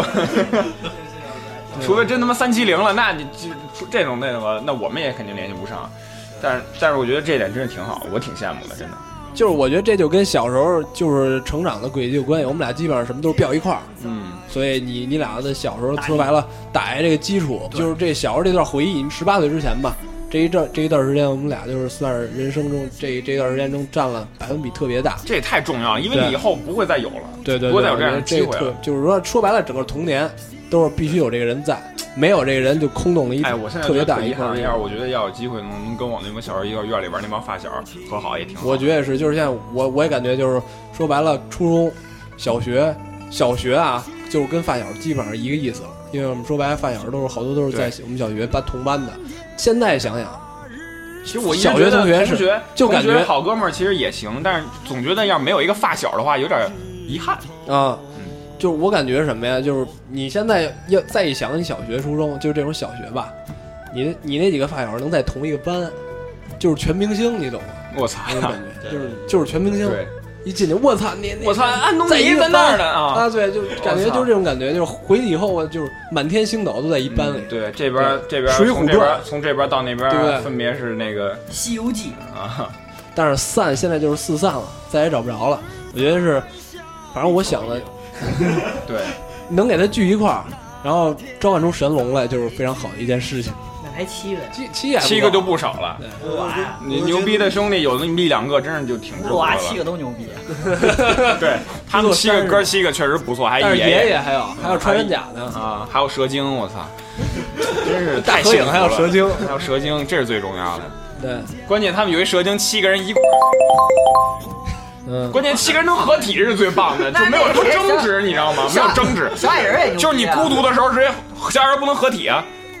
除非真他妈370了，那你这种那我们也肯定联系不上。但是我觉得这点真是挺好，我挺羡慕的，真的。 就是我觉得这就跟小时候就是成长的轨迹有关系，我们俩基本上什么都是飙一块儿，所以你俩的小时候说白了打下这个基础，就是这小时候这段回忆，你18岁之前吧，这一段时间我们俩就是算是人生中这段时间中占了百分比特别大， 这也太重要了，因为你以后不会再有了， 对， 不会再有这样的机会了。 就是说白了，整个童年都是必须有这个人在。没有这个人就空洞了一特别大一块。 我觉得要有机会能跟我那个小时候一个院里边那帮发小和好也挺好。 我觉得也是，就是像我也感觉就是说白了，初中、小学啊，就是跟发小基本上一个意思了。因为我们说白了，发小好多都是在我们小学同班的。现在想想， 其实我小学同学就感觉好哥们儿其实也行，但是总觉得要没有一个发小的话，有点遗憾啊。就是我感觉什么呀？就是你现在要再一想，你小学、初中就是这种小学吧，你那几个发小能在同一个班，就是全明星，你懂吗？ 我操， 那种感觉就是全明星。 对， 一进去，我操， 我操，安东尼在那儿呢啊！ 对，就感觉就是这种感觉，就是回去以后就是满天星斗都在一班里。 对，这边水浒传从这边到那边， 对， 分别是那个西游记啊。 但是散现在就是四散了，再也找不着了。我觉得是，反正我想的。 对， 能给他聚一块儿，然后召唤出神龙来，就是非常好的一件事情。 那还7个 ，7个就不少了。你牛逼的兄弟有那么1-2个，真是就挺不错了。 7个都牛逼。 对，他们7个确实不错，还有爷爷，还有穿山甲的啊，还有蛇精，我操，真是大合影，还有蛇精， 这是最重要的。 对， 关键他们有一蛇精，7个人一块。关键7个人能合体是最棒的，就没有什么争执，你知道吗？没有争执。 小矮人也就是你孤独的时候，直接小矮人不能合体啊，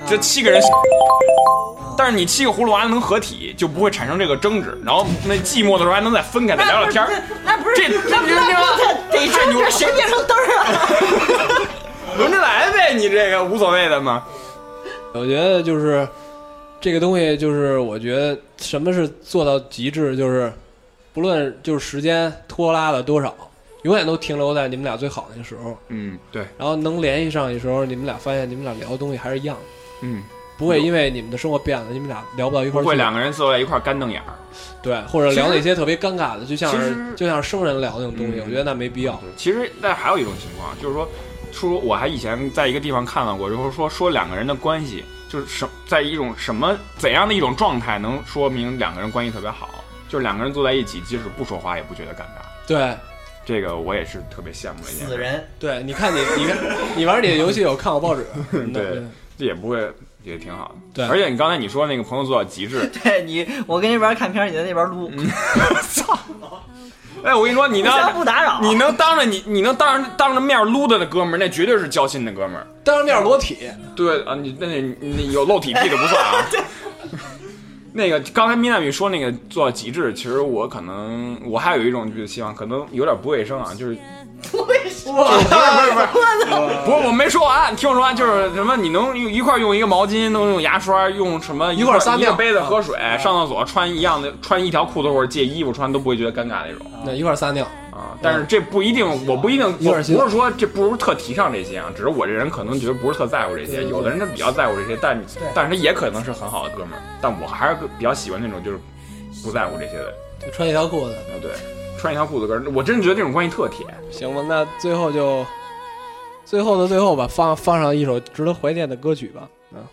这7个人。但是你7个葫芦娃能合体，就不会产生这个争执，然后那寂寞的时候还能再分开再聊聊天。 那不是这得太牛了， 谁变成灯啊？ 轮着来呗，你这个无所谓的嘛。 我觉得就是这个东西，就是我觉得什么是做到极致，就是不论就是时间拖拉了多少，永远都停留在你们俩最好的那个时候。 对。 然后能联系上的时候，你们俩发现你们俩聊的东西还是一样的。不会因为你们的生活变了，你们俩聊不到一块儿去。 不会2个人坐在一块儿干瞪眼儿。 对，或者聊那些特别尴尬的，就像生人聊那种东西，我觉得那没必要。 其实但还有一种情况，就是说我还以前在一个地方看到过，就是说2个人的关系就是在一种怎样的一种状态能说明2个人关系特别好，就是2个人坐在一起，即使不说话也不觉得尴尬。 对， 这个我也是特别羡慕的一件事。 死人。 对，你看你玩你的游戏有看过报纸？ 对，这也不会。也挺好的， 对， 而且你刚才你说那个朋友做到极致， 对我跟那边看片，你在那边撸， 操！哎，我跟你说，你能不打扰， 你能当着面撸的哥们儿，那绝对是交心的哥们儿。 当着面裸体， 对啊，你有露体癖的不算啊。那个刚才米娜米说那个做到极致，其实我还有一种就是希望，可能有点不卫生啊，就是。 不卫生，不是，我没说完，听我说完，就是什么，你能一块用一个毛巾，能用牙刷，用什么一块撒尿， 一个杯子喝水，上厕所穿一条裤子或者借衣服穿都不会觉得尴尬那种。 那一块撒尿啊，但是这不一定，我不是说这不是特提倡这些啊，只是我这人可能觉得不是特在乎这些，有的人他比较在乎这些，但是他也可能是很好的哥们儿，但我还是比较喜欢那种就是不在乎这些的， 穿一条裤子， 对。穿一条裤子跟我真觉得这种关系特铁。 行吧，那最后的最后吧，放上一首值得怀念的歌曲吧。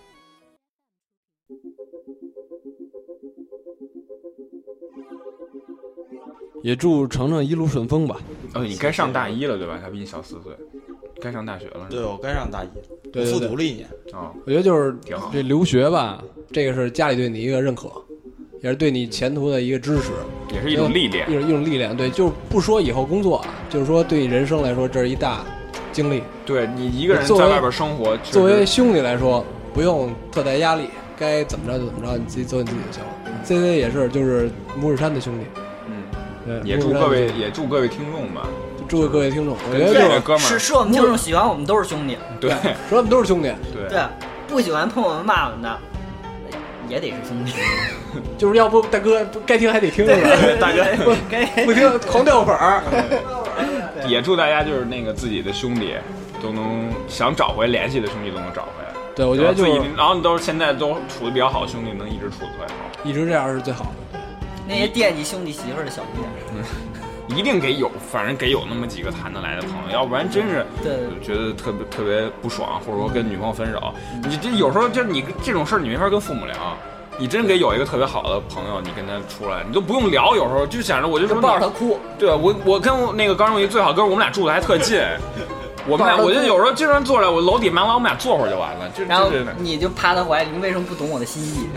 也祝程程一路顺风吧。 你该上大1了对吧？他比你小4岁，该上大学了。 对，我该上大1， 对， 复读了1年。 我觉得就是挺好。 这留学吧，这个是家里对你一个认可。也是对你前途的一个支持， 也是一种历练， 一种历练。对，就是不说以后工作，就是说对你人生来说，这是一大经历。 对你一个人在外边生活， 作为兄弟来说，不用特大压力，该怎么着就怎么着，你自己做你自己就行了。CC 也是，就是拇指山的兄弟。对， 也祝各位听众吧， 祝各位听众。我觉得这个哥们儿是我们听众喜欢我们都是兄弟， 对， 说我们都是兄弟， 对，不喜欢碰我们骂我们的。也得是兄弟， 就是要不大哥该听还得听，是吧？ 大哥不听狂掉粉儿。 也祝大家就是那个自己的兄弟都能想找回联系的兄弟都能找回来。 对，我觉得然后你都是现在都处的比较好的兄弟，能一直处的特别好， 一直这样是最好的。 那些惦记兄弟媳妇的小弟弟， 一定反正给有那么几个谈得来的朋友，要不然真是觉得特别不爽，或者说跟女朋友分手。你这有时候就你这种事儿你没法跟父母聊，你真给有一个特别好的朋友，你跟他出来，你都不用聊，有时候就想着我就说抱着他哭。 对，我跟那个高中一最好哥，我们俩住的还特近。我就有时候经常坐着我楼底麦当劳，我们俩坐会儿就完了。 然后你就趴他怀里，你为什么不懂我的心意？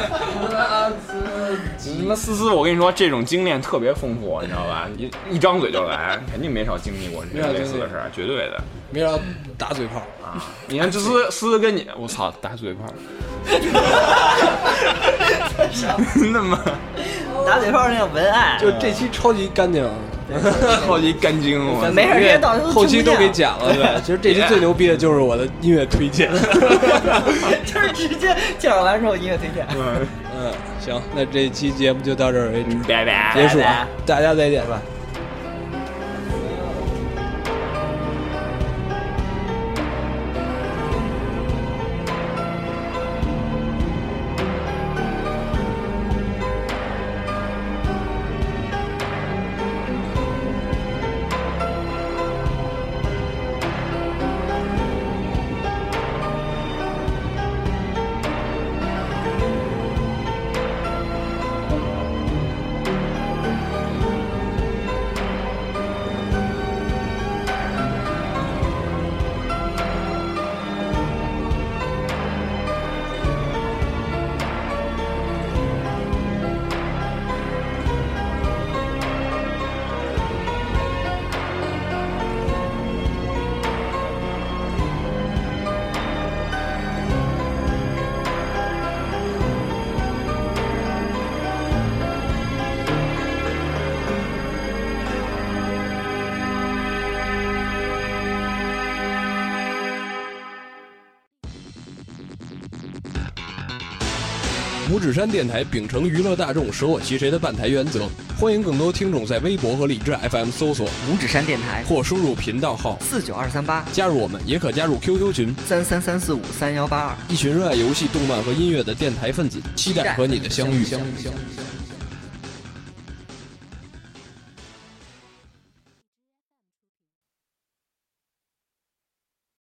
什么思思，我跟你说，这种经验特别丰富，你知道吧？你一张嘴就来，肯定没少经历过这类似的事儿，绝对的。 没少打嘴炮啊！你看思思跟你，我操，打嘴炮。那么打嘴炮那个文案， 就这期超级干净。 超级干净， 没事，这些到后期都给剪了。对，其实这期最牛逼的就是我的音乐推荐， 就是直接介绍完之后音乐推荐。 行，那这期节目就到这儿为止， 拜拜， 结束啊，大家再见吧。 拇指山电台秉承娱乐大众舍我其谁的办台原则，欢迎更多听众在微博和荔枝 FM 搜索拇指山电台或输入频道号 49238 加入我们，也可加入 QQ 群 333453182， 一群热爱游戏、动漫和音乐的电台分子，期待和你的相遇。